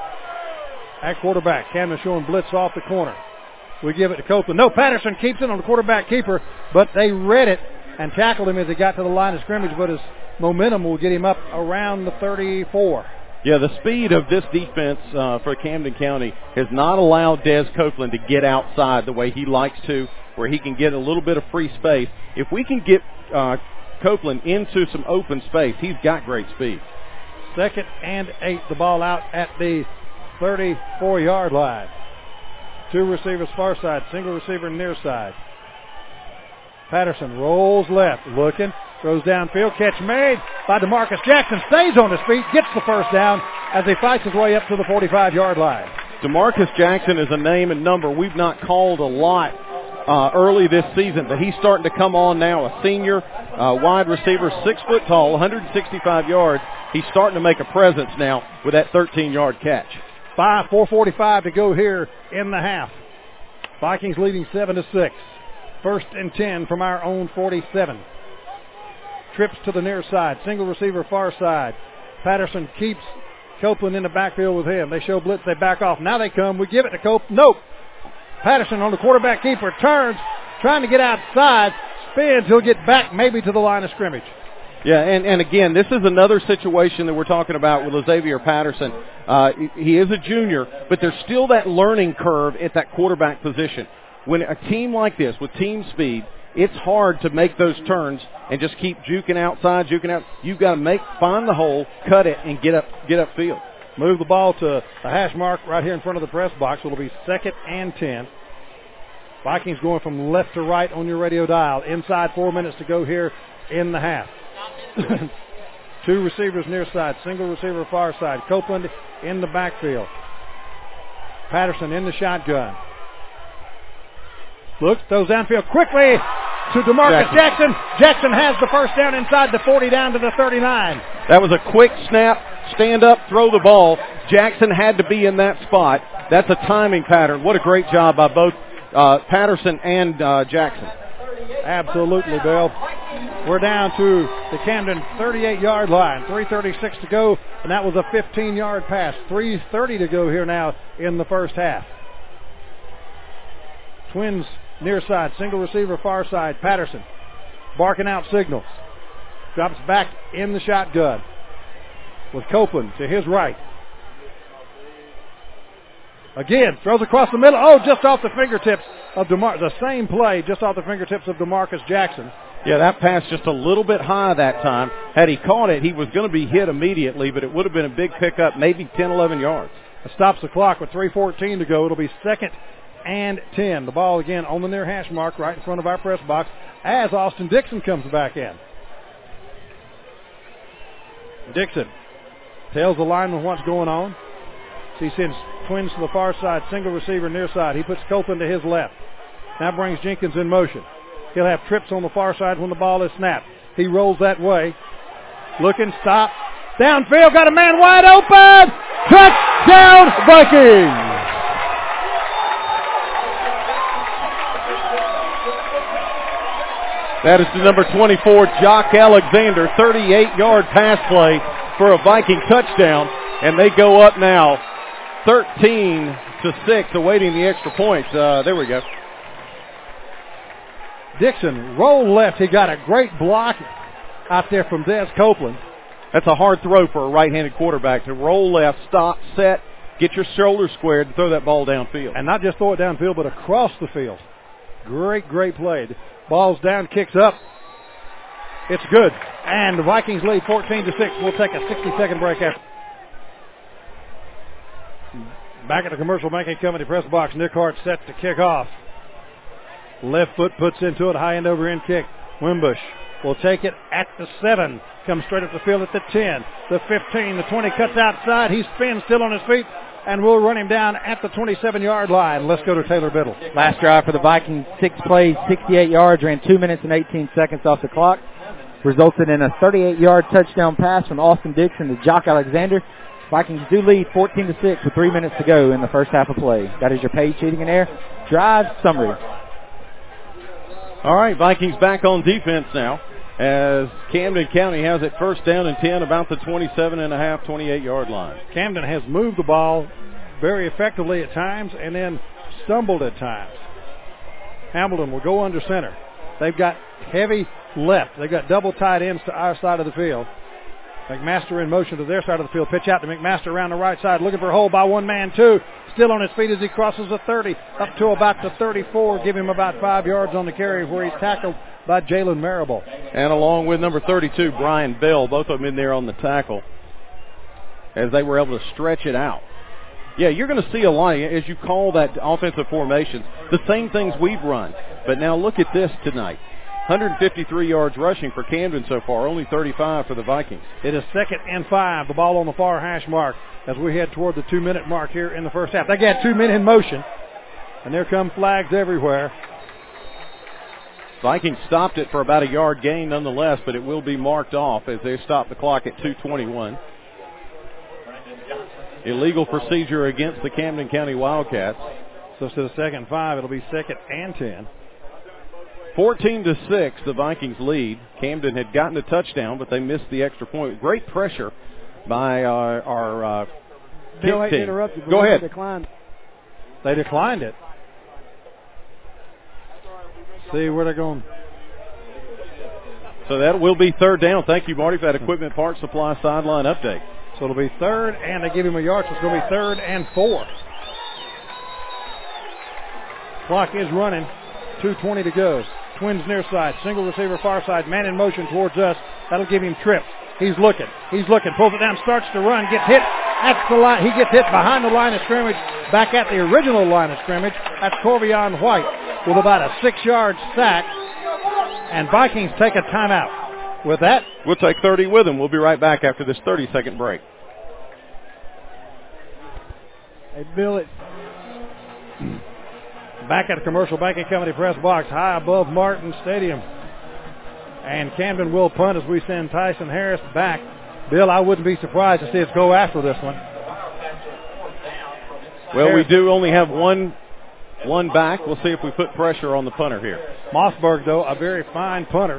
at quarterback. Camden showing blitz off the corner. We give it to Copeland. No, Patterson keeps it on the quarterback keeper, but they read it and tackled him as he got to the line of scrimmage, but his momentum will get him up around the thirty-four. Yeah, the speed of this defense uh, for Camden County has not allowed Des Copeland to get outside the way he likes to, where he can get a little bit of free space. If we can get uh, Copeland into some open space, he's got great speed. Second and eight, the ball out at the thirty-four-yard line. Two receivers far side, single receiver near side. Patterson rolls left, looking, throws downfield, catch made by DeMarcus Jackson, stays on his feet, gets the first down as he fights his way up to the forty-five-yard line. DeMarcus Jackson is a name and number we've not called a lot uh, early this season, but he's starting to come on now. A senior uh, wide receiver, six foot tall, one hundred sixty-five yards. He's starting to make a presence now with that thirteen-yard catch. Five, four forty-five to go here in the half. Vikings leading seven to six. First and ten from our own forty-seven. Trips to the near side. Single receiver far side. Patterson keeps Copeland in the backfield with him. They show blitz. They back off. Now they come. We give it to Copeland. Nope. Patterson on the quarterback keeper. Turns. Trying to get outside. Spins. He'll get back maybe to the line of scrimmage. Yeah, and, and again, this is another situation that we're talking about with Xavier Patterson. Uh, he is a junior, but there's still that learning curve at that quarterback position. When a team like this, with team speed, it's hard to make those turns and just keep juking outside, juking out. You've got to make, find the hole, cut it, and get up, get upfield. Move the ball to the hash mark right here in front of the press box. It'll be second and ten. Vikings going from left to right on your radio dial. Inside four minutes to go here in the half. Two receivers near side, single receiver far side. Copeland in the backfield. Patterson in the shotgun. Looks, throws downfield quickly to DeMarcus Jackson. Jackson. Jackson has the first down inside the forty down to the thirty-nine. That was a quick snap, stand up, throw the ball. Jackson had to be in that spot. That's a timing pattern. What a great job by both uh, Patterson and uh, Jackson. Absolutely, Bill. We're down to the Camden thirty-eight-yard line. three thirty-six to go, and that was a fifteen-yard pass. three thirty to go here now in the first half. Twins near side, single receiver far side. Patterson barking out signals. Drops back in the shotgun with Copeland to his right. Again, throws across the middle. Oh, just off the fingertips of DeMar. The same play, just off the fingertips of DeMarcus Jackson. Yeah, that pass just a little bit high that time. Had he caught it, he was going to be hit immediately, but it would have been a big pickup, maybe ten, eleven yards. It stops the clock with three fourteen to go. It'll be second and ten. The ball again on the near hash mark right in front of our press box as Austin Dixon comes back in. Dixon tells the lineman what's going on. So he sends Twins to the far side, single receiver near side. He puts Copeland to his left. Now brings Jenkins in motion. He'll have trips on the far side when the ball is snapped. He rolls that way. Looking, stop. Downfield, got a man wide open. Touchdown, Vikings. That is the number twenty-four, Jock Alexander, thirty-eight-yard pass play for a Viking touchdown. And they go up now thirteen to six, awaiting the extra point. Uh, there we go. Dixon rolled left. He got a great block out there from Des Copeland. That's a hard throw for a right-handed quarterback to roll left, stop, set, get your shoulders squared, and throw that ball downfield. And not just throw it downfield, but across the field. Great, great play. Ball's down, kicks up. It's good. And the Vikings lead fourteen to six. We'll take a sixty-second break after. Back at the Commercial Banking Company press box, Nick Hart set to kick off. Left foot puts into it, high end over end kick. Wimbush will take it at the seven. Comes straight up the field at the ten, the fifteen, the twenty, cuts outside. He spins still on his feet, and we'll run him down at the twenty-seven-yard line. Let's go to Taylor Biddle. Last drive for the Vikings, six plays, sixty-eight yards, ran two minutes and eighteen seconds off the clock. Resulted in a thirty-eight-yard touchdown pass from Austin Dixon to Jock Alexander. Vikings do lead fourteen to six with three minutes to go in the first half of play. That is your Page Heating and Air drive summary. All right, Vikings back on defense now, as Camden County has it first down and ten, about the twenty-seven and a half, twenty-eight-yard line. Camden has moved the ball very effectively at times and then stumbled at times. Hamilton will go under center. They've got heavy left. They've got double tight ends to our side of the field. McMaster in motion to their side of the field. Pitch out to McMaster around the right side, looking for a hole by one man, two. Still on his feet as he crosses the thirty, up to about the thirty-four. Give him about five yards on the carry where he's tackled by Jalen Marable. And along with number thirty-two, Brian Bell, both of them in there on the tackle, as they were able to stretch it out. Yeah, you're going to see a lot, as you call that offensive formations, the same things we've run. But now look at this tonight. one hundred fifty-three yards rushing for Camden so far, only thirty-five for the Vikings. It is second and five, the ball on the far hash mark as we head toward the two-minute mark here in the first half. They got two men in motion, and there come flags everywhere. Vikings stopped it for about a yard gain nonetheless, but it will be marked off as they stop the clock at two twenty-one. Illegal procedure against the Camden County Wildcats. So instead of second and five, it'll be second and ten. fourteen to six, the Vikings lead. Camden had gotten a touchdown, but they missed the extra point. Great pressure by our, our uh, Bill, kick I team. interrupted. Go ahead. Declined. They declined it. See where they're going. So that will be third down. Thank you, Marty, for that Equipment Parts Supply sideline update. So it'll be third, and they give him a yard, so it's going to be third and four. Clock is running. two twenty to go. Twins near side. Single receiver far side. Man in motion towards us. That'll give him trip. He's looking. He's looking. Pulls it down. Starts to run. Gets hit. That's the line. He gets hit behind the line of scrimmage. Back at the original line of scrimmage. That's Corvion White with about a six-yard sack. And Vikings take a timeout. With that, we'll take thirty with them. We'll be right back after this thirty-second break. Hey, Bill, it. Back at the Commercial Banking Company press box, high above Martin Stadium. And Camden will punt as we send Tyson Harris back. Bill, I wouldn't be surprised to see us go after this one. Well, Harris. We do only have one one back. We'll see if we put pressure on the punter here. Mossberg, though, a very fine punter.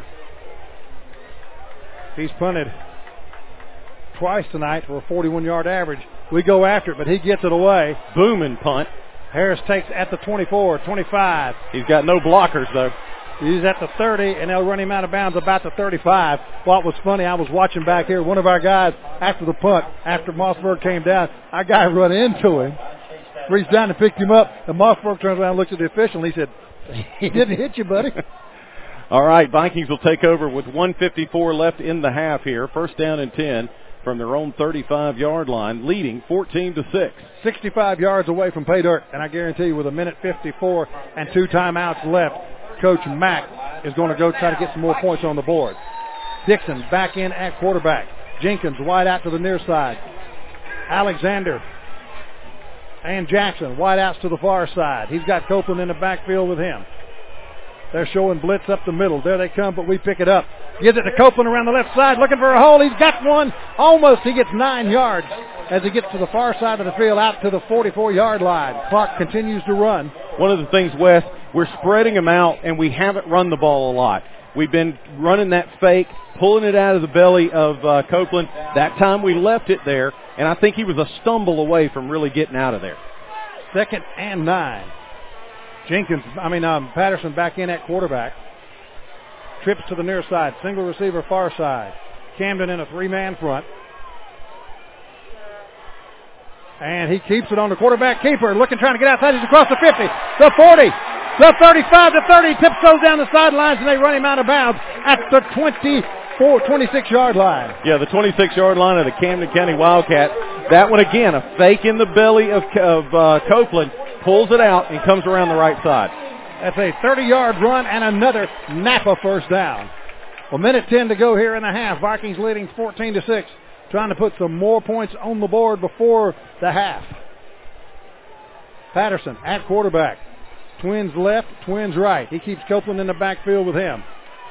He's punted twice tonight for a forty-one-yard average. We go after it, but he gets it away. Booming punt. Harris takes at the twenty-four, twenty-five. He's got no blockers, though. He's at the thirty, and they'll run him out of bounds about the thirty-five. What was funny, I was watching back here. One of our guys, after the punt, after Mossberg came down, our guy run into him, reached down and picked him up, and Mossberg turns around and looks at the official, and he said, he didn't hit you, buddy. All right, Vikings will take over with one fifty-four left in the half here. First down and ten from their own thirty-five-yard line, leading fourteen to six. sixty-five yards away from pay dirt, and I guarantee you with a minute fifty-four and two timeouts left, Coach Mack is going to go try to get some more points on the board. Dixon back in at quarterback. Jenkins wide out to the near side. Alexander and Jackson wide outs to the far side. He's got Copeland in the backfield with him. They're showing blitz up the middle. There they come, but we pick it up. Gives it to Copeland around the left side, looking for a hole. He's got one. Almost. He gets nine yards as he gets to the far side of the field, out to the forty-four-yard line. Clock continues to run. One of the things, Wes, we're spreading them out, and we haven't run the ball a lot. We've been running that fake, pulling it out of the belly of uh, Copeland. That time we left it there, and I think he was a stumble away from really getting out of there. Second and nine. Jenkins, I mean, um, Patterson back in at quarterback. trips to the near side. Single receiver far side. Camden in a three-man front. And he keeps it on the quarterback keeper. Looking, trying to get outside. He's across the fifty, the forty, the thirty-five, the thirty. Tiptoes down the sidelines, and they run him out of bounds at the twenty-four, twenty-six-yard line. Yeah, the twenty-six-yard line of the Camden County Wildcats. That one, again, a fake in the belly of, of uh, Copeland. Pulls it out and comes around the right side. That's a thirty-yard run and another Napa first down. Well, minute ten to go here in the half. Vikings leading fourteen to six. Trying to put some more points on the board before the half. Patterson at quarterback. Twins left, Twins right. He keeps Copeland in the backfield with him.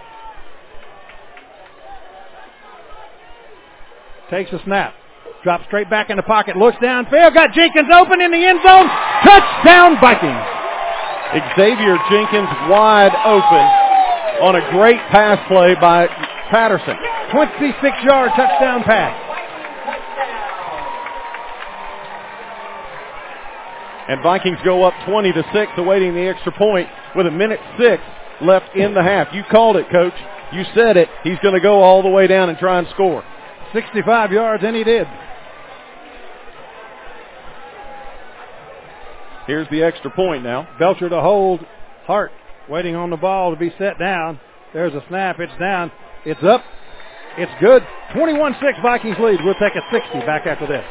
Takes a snap. Drops straight back in the pocket. Looks downfield. Got Jenkins open in the end zone. Touchdown Vikings. Xavier Jenkins wide open on a great pass play by Patterson. twenty-six-yard touchdown pass. And Vikings go up twenty to six, awaiting the extra point with a minute six left in the half. You called it, Coach. You said it. He's going to go all the way down and try and score. sixty-five yards, and he did. Here's the extra point now. Belcher to hold. Hart waiting on the ball to be set down. There's a snap. It's down. It's up. It's good. twenty-one six Vikings lead. We'll take a sixty back after this.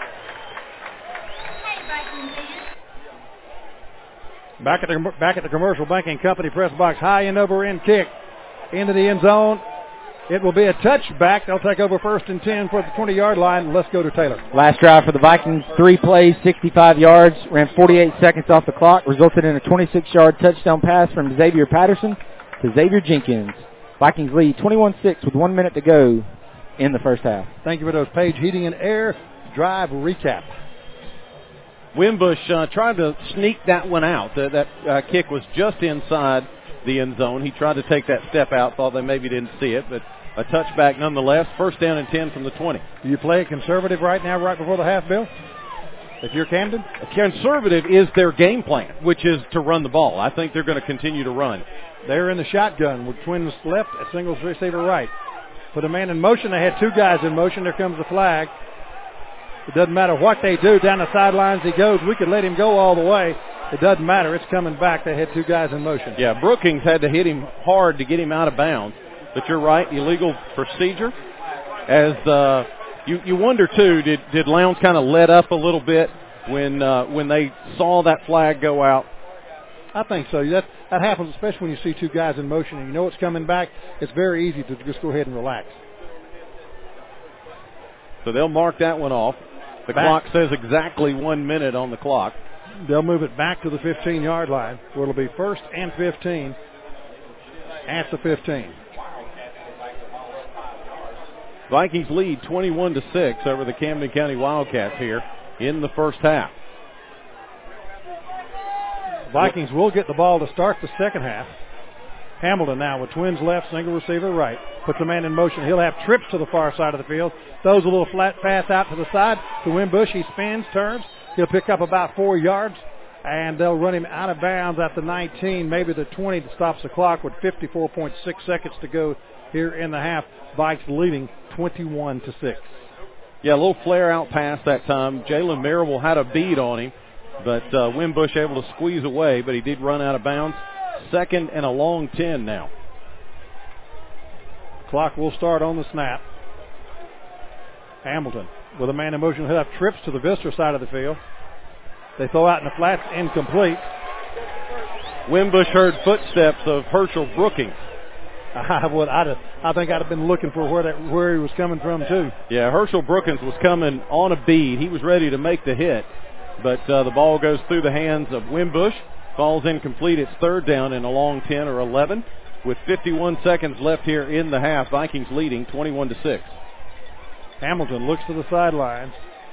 Back at the back at the Commercial Banking Company press box. High end over end kick into the end zone. It will be a touchback. They'll take over first and ten for the twenty-yard line. Let's go to Taylor. Last drive for the Vikings, three plays, sixty-five yards, ran forty-eight seconds off the clock, resulted in a twenty-six-yard touchdown pass from Xavier Patterson to Xavier Jenkins. Vikings lead twenty-one six with one minute to go in the first half. Thank you for those Page Heating and Air drive recap. Wimbush uh, tried to sneak that one out. That, that uh, kick was just inside the end zone. He tried to take that step out, thought they maybe didn't see it, but a touchback nonetheless. First down and ten from the twenty. Do you play conservative right now, right before the half, Bill? If you're Camden? Conservative is their game plan, which is to run the ball. I think they're going to continue to run. They're in the shotgun with Twins left, a single receiver right. Put a man in motion. They had two guys in motion. There comes the flag. It doesn't matter what they do. Down the sidelines he goes. We could let him go all the way. It doesn't matter. It's coming back. They had two guys in motion. Yeah, Brookings had to hit him hard to get him out of bounds. But you're right, illegal procedure. As uh, you, you wonder, too, did, did Lowndes kind of let up a little bit when uh, when they saw that flag go out? I think so. That, that happens, especially when you see two guys in motion and you know it's coming back. It's very easy to just go ahead and relax. So they'll mark that one off. The back. Clock says exactly one minute on the clock. They'll move it back to the fifteen-yard line, where it'll be first and fifteen at the fifteen. Vikings lead twenty-one to six over the Camden County Wildcats here in the first half. Vikings will get the ball to start the second half. Hamilton now with Twins left, single receiver right. Puts a man in motion. He'll have trips to the far side of the field. Throws a little flat pass out to the side to Wimbush. He spins, turns. He'll pick up about four yards, and they'll run him out of bounds at the nineteen, maybe the twenty that stops the clock with fifty-four point six seconds to go here in the half. Vikes leading twenty-one to six. Yeah, a little flare out pass that time. Jalen Marable had a bead on him, but uh, Wimbush able to squeeze away, but he did run out of bounds. Second and a long ten now. Clock will start on the snap. Hamilton with a man in motion. He'll have trips to the visitor side of the field. They throw out in the flats, incomplete. Wimbush heard footsteps of Herschel Brookings. I would, I'd have, I think I'd have been looking for where that where he was coming from too. Yeah, Herschel Brookings was coming on a bead. He was ready to make the hit, but uh, the ball goes through the hands of Wimbush. Falls incomplete. It's third down and a long ten or eleven. With fifty-one seconds left here in the half, Vikings leading twenty-one to six. Hamilton looks to the sidelines.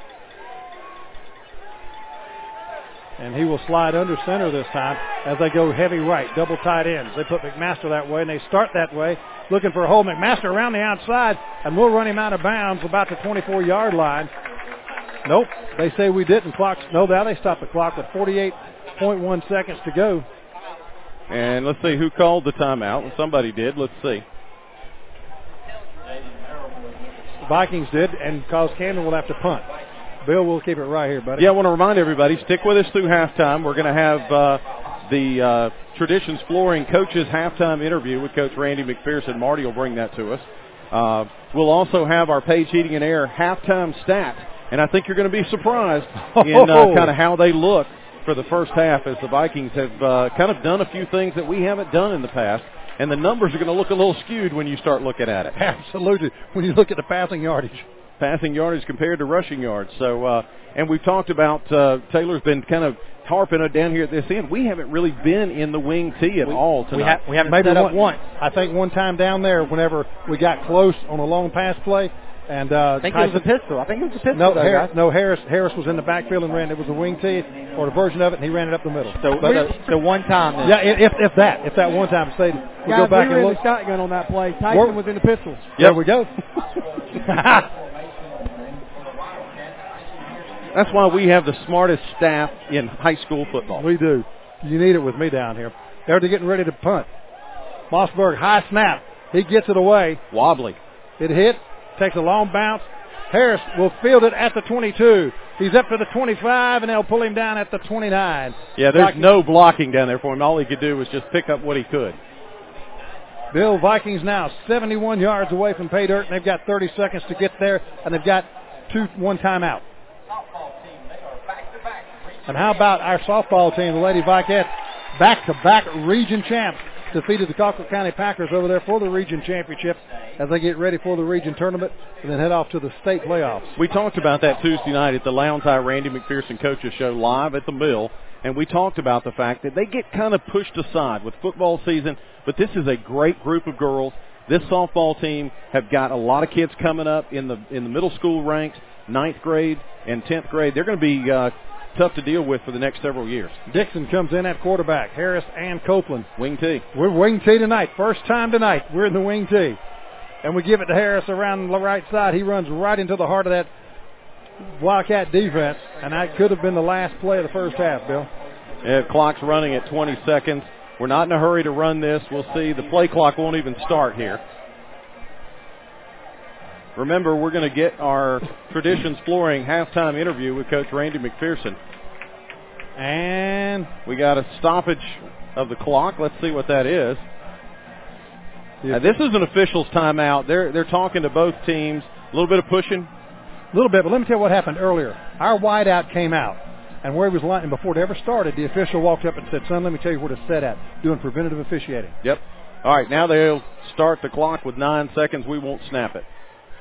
And he will slide under center this time as they go heavy right, double tight ends. They put McMaster that way, and they start that way, looking for a hole. McMaster around the outside, and we'll run him out of bounds about the twenty-four-yard line. Nope, they say we didn't. Clock, no, now they stop the clock with forty-eight point one seconds to go. And let's see who called the timeout. Well, somebody did. Let's see. The Vikings did, and cause Camden will have to punt. Bill, we'll keep it right here, buddy. Yeah, I want to remind everybody, stick with us through halftime. We're going to have uh, the uh, Traditions Flooring Coaches halftime interview with Coach Randy McPherson. Marty will bring that to us. Uh, we'll also have our Page Heating and Air halftime stat, and I think you're going to be surprised in uh, kind of how they look for the first half, as the Vikings have uh, kind of done a few things that we haven't done in the past, and the numbers are going to look a little skewed when you start looking at it. Absolutely, when you look at the passing yardage. Passing yardage compared to rushing yards. So, uh, and we've talked about uh, Taylor's been kind of harping it down here at this end. We haven't really been in the wing tee at we, all tonight. We, ha- we haven't Maybe set up one, once. I think one time down there, whenever we got close on a long pass play, and uh, I think Tyson, it was a pistol. I think it was a pistol. No, though, Harris, guys. no Harris. Harris was in the backfield and ran. It was a wing tee or a version of it, and he ran it up the middle. So, but, so, so one time. Then. yeah, if if that, if that one time stayed, we Guys, go back we were and in look. the shotgun on that play. Tyson We're, was in the pistol. There we go. That's why we have the smartest staff in high school football. We do. You need it with me down here. They're getting ready to punt. Mossberg, high snap. He gets it away. Wobbly. It hit. Takes a long bounce. Harris will field it at the twenty-two. He's up to the twenty-five, and they'll pull him down at the twenty-nine. Yeah, there's Vikings. no blocking down there for him. All he could do was just pick up what he could. Bill, Vikings now seventy-one yards away from pay dirt, and they've got thirty seconds to get there, and they've got two one timeout. And how about our softball team, the Lady Vikettes, back-to-back region champs, defeated the Colquitt County Packers over there for the region championship as they get ready for the region tournament and then head off to the state playoffs. We talked about that Tuesday night at the Lowndes High Randy McPherson Coaches Show live at the Mill, and we talked about the fact that they get kind of pushed aside with football season, but this is a great group of girls. This softball team have got a lot of kids coming up in the in the middle school ranks, ninth grade and tenth grade. They're going to be uh, tough to deal with for the next several years. Dixon comes in at quarterback. Harris and Copeland. Wing T. We're wing T tonight. First time tonight. We're in the wing T. And we give it to Harris around the right side. He runs right into the heart of that Wildcat defense, and that could have been the last play of the first half, Bill. Yeah, clock's running at twenty seconds. We're not in a hurry to run this. We'll see. The play clock won't even start here. Remember, we're going to get our Traditions Flooring halftime interview with Coach Randy McPherson. And we got a stoppage of the clock. Let's see what that is. Now, this is an official's timeout. They're they're talking to both teams. A little bit of pushing. A little bit, but let me tell you what happened earlier. Our wideout came out, and where he was lying, before it ever started, the official walked up and said, son, let me tell you where to set at, doing preventative officiating. Yep. All right, now they'll start the clock with nine seconds. We won't snap it.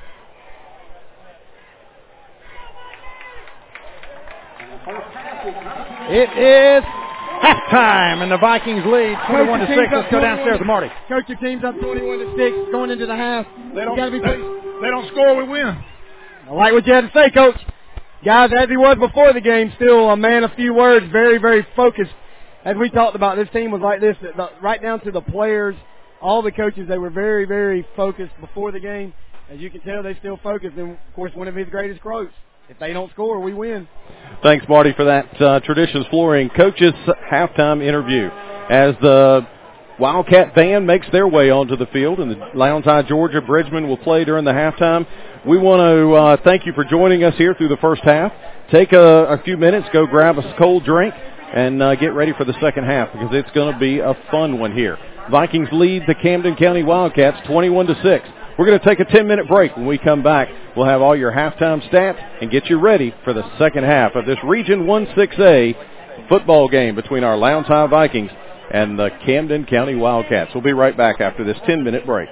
It is halftime, and the Vikings lead twenty-one to six. Let's go downstairs to Marty. Coach, your team's up twenty-one to six going into the half. They don't, gotta be they, they don't score, we win. I like what you had to say, Coach. Guys, as he was before the game, still a man of few words, very, very focused. As we talked about, this team was like this, the, right down to the players, all the coaches, they were very, very focused before the game. As you can tell, they still focused, and, of course, one of his greatest quotes, if they don't score, we win. Thanks, Marty, for that uh, Traditions Flooring Coaches halftime interview. As the Wildcat band makes their way onto the field, and the Lowndes High Georgia Bridgman will play during the halftime. We want to uh, thank you for joining us here through the first half. Take a, a few minutes, go grab a cold drink, and uh, get ready for the second half because it's going to be a fun one here. Vikings lead the Camden County Wildcats twenty-one to six. We're going to take a ten-minute break. When we come back, we'll have all your halftime stats and get you ready for the second half of this Region one six A football game between our Lowndes High Vikings and the Camden County Wildcats. We'll be right back after this ten-minute break.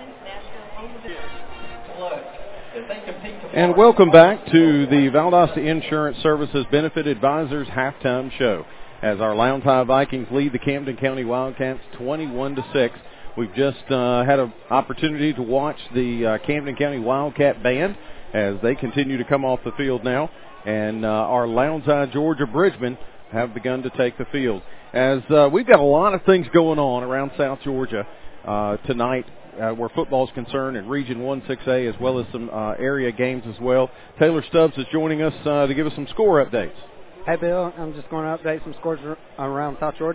And welcome back to the Valdosta Insurance Services Benefit Advisors halftime show as our Lowndes High Vikings lead the Camden County Wildcats twenty-one to six. We've just uh, had an opportunity to watch the uh, Camden County Wildcat band as they continue to come off the field now, and uh, our Lowndes High Georgia Bridgmen have begun to take the field. As uh, we've got a lot of things going on around South Georgia uh, tonight uh, where football is concerned in Region one six A as well as some uh, area games as well. Taylor Stubbs is joining us uh, to give us some score updates. Hey, Bill. I'm just going to update some scores around South Georgia.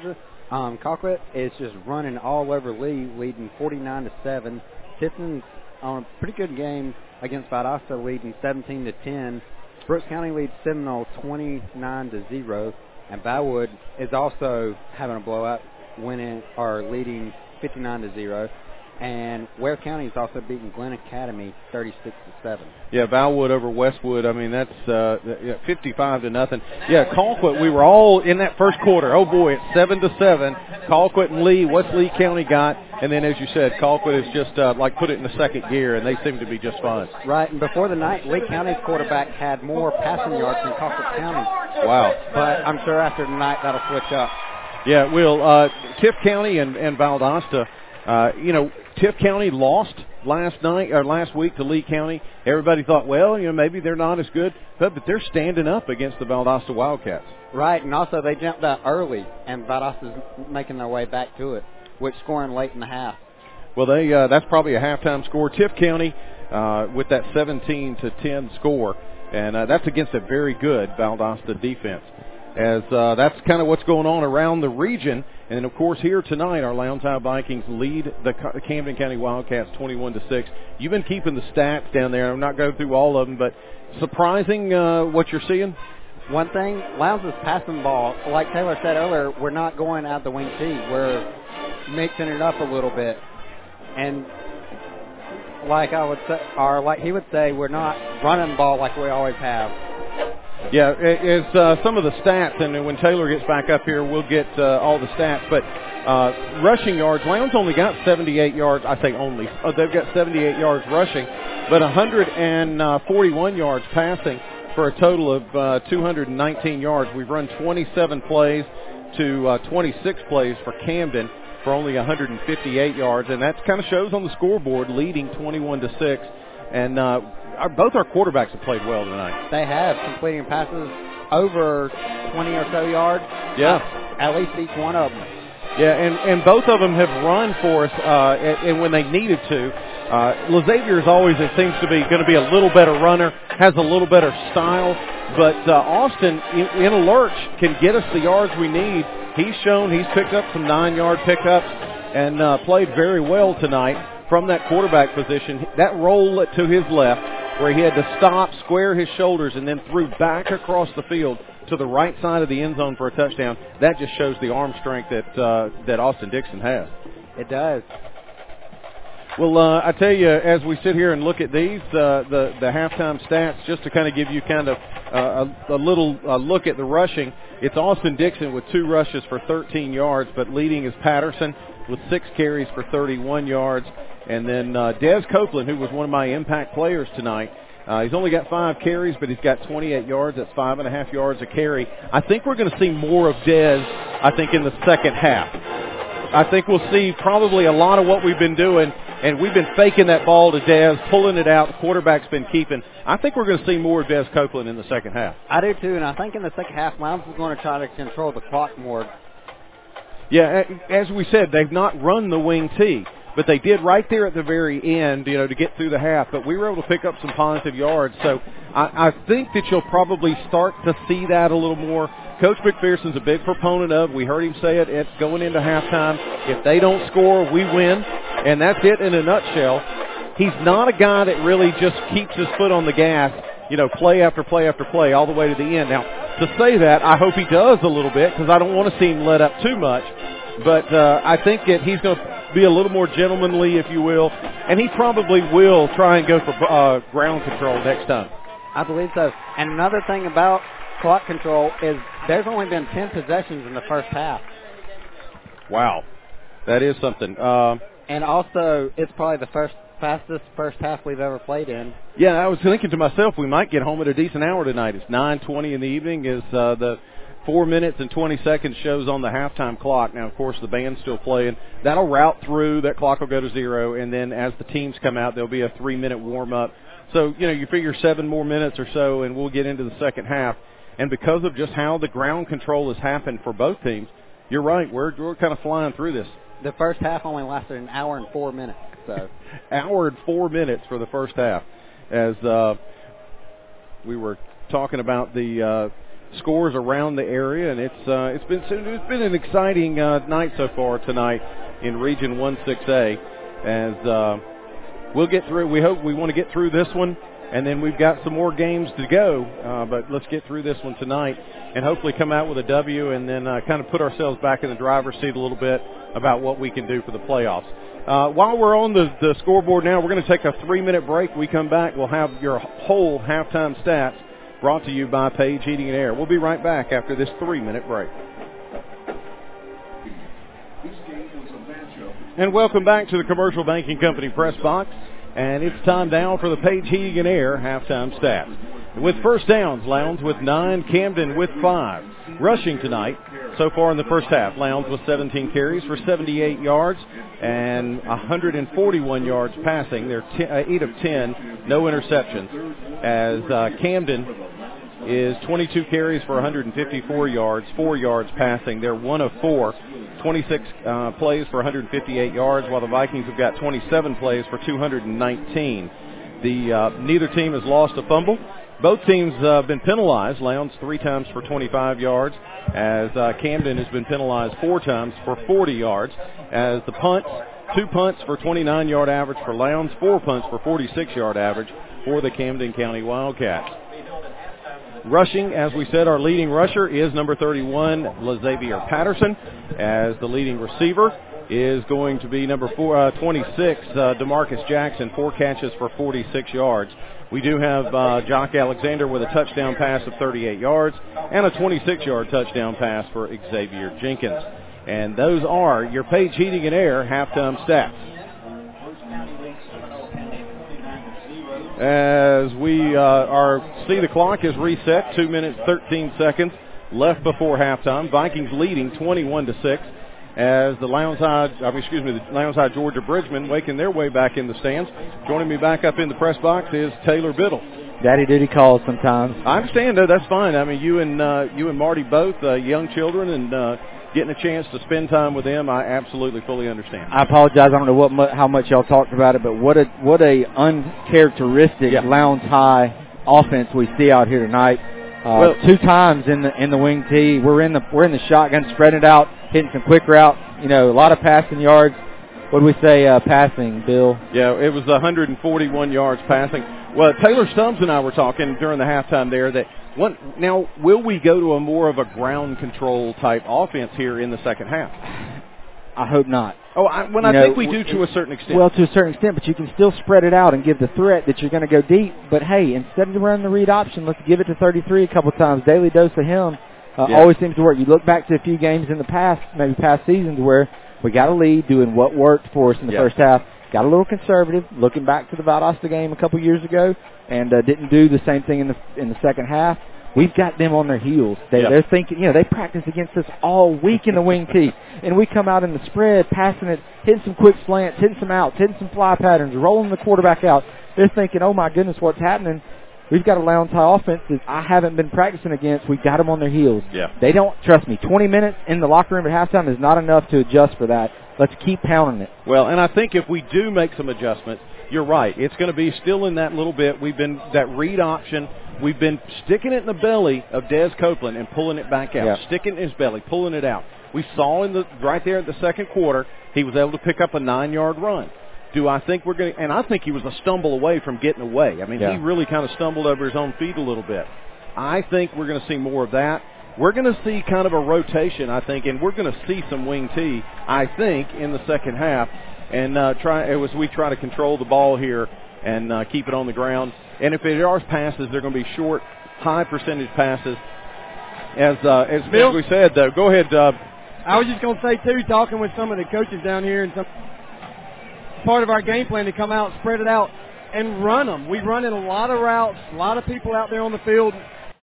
Um, Colquitt is just running all over Lee, leading forty-nine to seven. Tipton's on a pretty good game against Valdosta, leading seventeen to ten. Brooks County leads Seminole twenty-nine to zero, and Bellwood is also having a blowout, winning or leading fifty-nine to zero. And Ware County is also beating Glen Academy thirty-six to seven. Yeah, Bellwood over Westwood. I mean, that's uh, fifty-five to nothing. Yeah, Colquitt. We were all in that first quarter. Oh boy, it's seven to seven. Colquitt and Lee. What's Lee County got? And then, as you said, Colquitt is just uh, like put it in the second gear, and they seem to be just fine. Right. And before the night, Lee County's quarterback had more passing yards than Colquitt County. Wow. But I'm sure after tonight that'll switch up. Yeah, it will. Uh, Tift County and, and Valdosta. Uh, you know, Tift County lost last night or last week to Lee County. Everybody thought, well, you know, maybe they're not as good, but, but they're standing up against the Valdosta Wildcats. Right, and also they jumped out early, and Valdosta's making their way back to it, which scoring late in the half. Well, they uh, that's probably a halftime score. Tift County uh, with that seventeen to ten score, and uh, that's against a very good Valdosta defense. As uh, that's kind of what's going on around the region. And then, of course, here tonight, our Lowntown Vikings lead the Camden County Wildcats twenty-one to six. You've been keeping the stats down there. I'm not going through all of them, but surprising uh, what you're seeing. One thing, Lowndes is passing ball. Like Taylor said earlier, we're not going out the wing T. We're mixing it up a little bit. And like I would say, or like he would say, we're not running ball like we always have. Yeah, it's uh, some of the stats, and when Taylor gets back up here, we'll get uh, all the stats. But uh, rushing yards, Lowndes only got seventy-eight yards. I say only. Oh, they've got seventy-eight yards rushing, but one hundred forty-one yards passing for a total of uh, two hundred nineteen yards. We've run twenty-seven plays to uh, twenty-six plays for Camden for only one hundred fifty-eight yards, and that kind of shows on the scoreboard, leading twenty-one to six. And uh, our, both our quarterbacks have played well tonight. They have, completing passes over twenty or so yards. Yeah. At least each one of them. Yeah, and, and both of them have run for us, uh, and, and when they needed to. Uh, LaXavier is always, it seems to be, going to be a little better runner, has a little better style, but uh, Austin, in, in a lurch, can get us the yards we need. He's shown he's picked up some nine-yard pickups and uh, played very well tonight from that quarterback position. That roll to his left, where he had to stop, square his shoulders, and then threw back across the field to the right side of the end zone for a touchdown. That just shows the arm strength that uh, that Austin Dixon has. It does. Well, uh, I tell you, as we sit here and look at these, uh, the the halftime stats, just to kind of give you kind of uh, a, a little uh, look at the rushing, it's Austin Dixon with two rushes for thirteen yards, but leading is Patterson with six carries for thirty-one yards. And then uh, Des Copeland, who was one of my impact players tonight, uh, he's only got five carries, but he's got twenty-eight yards. That's five and a half yards a carry. I think we're going to see more of Des, I think, in the second half. I think we'll see probably a lot of what we've been doing, and we've been faking that ball to Des, pulling it out. The quarterback's been keeping. I think we're going to see more of Des Copeland in the second half. I do, too, and I think in the second half, Lowndes is going to try to control the clock more. Yeah, as we said, they've not run the wing T. But they did right there at the very end, you know, to get through the half. But we were able to pick up some positive yards. So I, I think that you'll probably start to see that a little more. Coach McPherson's a big proponent of, we heard him say it, it's going into halftime. If they don't score, we win. And that's it in a nutshell. He's not a guy that really just keeps his foot on the gas, you know, play after play after play all the way to the end. Now, to say that, I hope he does a little bit because I don't want to see him let up too much. But uh, I think that he's going to be a little more gentlemanly, if you will, and he probably will try and go for uh, ground control next time. I believe so. And another thing about clock control is there's only been ten possessions in the first half. Wow. That is something. Uh, and also, it's probably the first fastest first half we've ever played in. Yeah, I was thinking to myself, we might get home at a decent hour tonight. It's nine twenty in the evening is uh, the four minutes and twenty seconds shows on the halftime clock. Now, of course, the band's still playing. That'll route through. That clock will go to zero, and then as the teams come out, there'll be a three-minute warm-up. So, you know, you figure seven more minutes or so, and we'll get into the second half. And because of just how the ground control has happened for both teams, you're right, we're, we're kind of flying through this. The first half only lasted an hour and four minutes. So, hour and four minutes for the first half. As uh, we were talking about the uh, scores around the area, and it's uh, it's been it's been an exciting uh, night so far tonight in Region one six A. As uh, we'll get through, we hope we want to get through this one, and then we've got some more games to go. Uh, but let's get through this one tonight, and hopefully come out with a W, and then uh, kind of put ourselves back in the driver's seat a little bit about what we can do for the playoffs. Uh, while we're on the, the scoreboard now, we're going to take a three-minute break. We come back, we'll have your whole halftime stats brought to you by Page Heating and Air. We'll be right back after this three-minute break. And welcome back to the Commercial Banking Company Press Box. And it's time now for the Page Heating and Air halftime stats. With first downs, Lowndes with nine, Camden with five. Rushing tonight, so far in the first half, Lowndes with seventeen carries for seventy-eight yards and one hundred forty-one yards passing. They're t- uh, eight of ten, no interceptions. As uh, Camden is twenty-two carries for one hundred fifty-four yards, four yards passing. They're one of four, twenty-six uh, plays for one hundred fifty-eight yards, while the Vikings have got twenty-seven plays for two hundred nineteen. The uh, neither team has lost a fumble. Both teams have uh, been penalized. Lowndes three times for twenty-five yards, as uh, Camden has been penalized four times for forty yards. As the punts, two punts for twenty-nine-yard average for Lowndes, four punts for forty-six-yard average for the Camden County Wildcats. Rushing, as we said, our leading rusher is number thirty-one, LaXavier Patterson, as the leading receiver is going to be number four, uh, twenty-six, uh, DeMarcus Jackson, four catches for forty-six yards. We do have uh, Jock Alexander with a touchdown pass of thirty-eight yards and a twenty-six-yard touchdown pass for Xavier Jenkins. And those are your Page Heating and Air halftime stats. As we uh, are see the clock is reset, two minutes, thirteen seconds left before halftime. Vikings leading twenty-one to six. As the Lowndes High, I mean, excuse me, the Lowndes High Georgia Bridgemen making their way back in the stands. Joining me back up in the press box is Taylor Biddle. Daddy duty calls sometimes. I understand, though. That's fine. I mean, you and uh, you and Marty both uh, young children, and uh, getting a chance to spend time with them, I absolutely fully understand. I apologize. I don't know what mu- how much y'all talked about it, but what a what a uncharacteristic yeah. Lowndes High offense we see out here tonight. Uh, well, two times in the in the wing tee, we're in the we're in the shotgun, spreading it out, hitting some quick route. You know, a lot of passing yards. What do we say, uh, passing, Bill? Yeah, it was one hundred forty-one yards passing. Well, Taylor Stubbs and I were talking during the halftime there that one, now will we go to a more of a ground control type offense here in the second half? I hope not. Oh, I, when you I know, think we do to a certain extent. Well, to a certain extent, but you can still spread it out and give the threat that you're going to go deep. But, hey, instead of running the read option, let's give it to thirty-three a couple times. Daily dose of him uh, yeah. always seems to work. You look back to a few games in the past, maybe past seasons, where we got a lead doing what worked for us in the yeah. first half. Got a little conservative, looking back to the Valdosta game a couple years ago, and uh, didn't do the same thing in the in the second half. We've got them on their heels. They, yep. They're thinking, you know, they practice against us all week in the wing tee, and we come out in the spread, passing it, hitting some quick slants, hitting some outs, hitting some fly patterns, rolling the quarterback out. They're thinking, oh, my goodness, what's happening? We've got a Lowndes High offense that I haven't been practicing against. We've got them on their heels. Yeah. They don't, trust me, twenty minutes in the locker room at halftime is not enough to adjust for that. Let's keep pounding it. Well, and I think if we do make some adjustments, you're right. It's going to be still in that little bit. We've been, that read option, we've been sticking it in the belly of Des Copeland and pulling it back out. Yeah. Sticking it in his belly, pulling it out. We saw in the right there at the second quarter, he was able to pick up a nine-yard run. Do I think we're going to – and I think he was a stumble away from getting away. I mean, yeah. he really kind of stumbled over his own feet a little bit. I think we're going to see more of that. We're going to see kind of a rotation, I think, and we're going to see some wing tee, I think, in the second half. And uh, try as we try to control the ball here and uh, keep it on the ground. And if there are passes, they're going to be short, high percentage passes. As uh, as, as we said, though, go ahead. Uh, I was just going to say, too, talking with some of the coaches down here, and some part of our game plan to come out, spread it out, and run them. We run in a lot of routes, a lot of people out there on the field.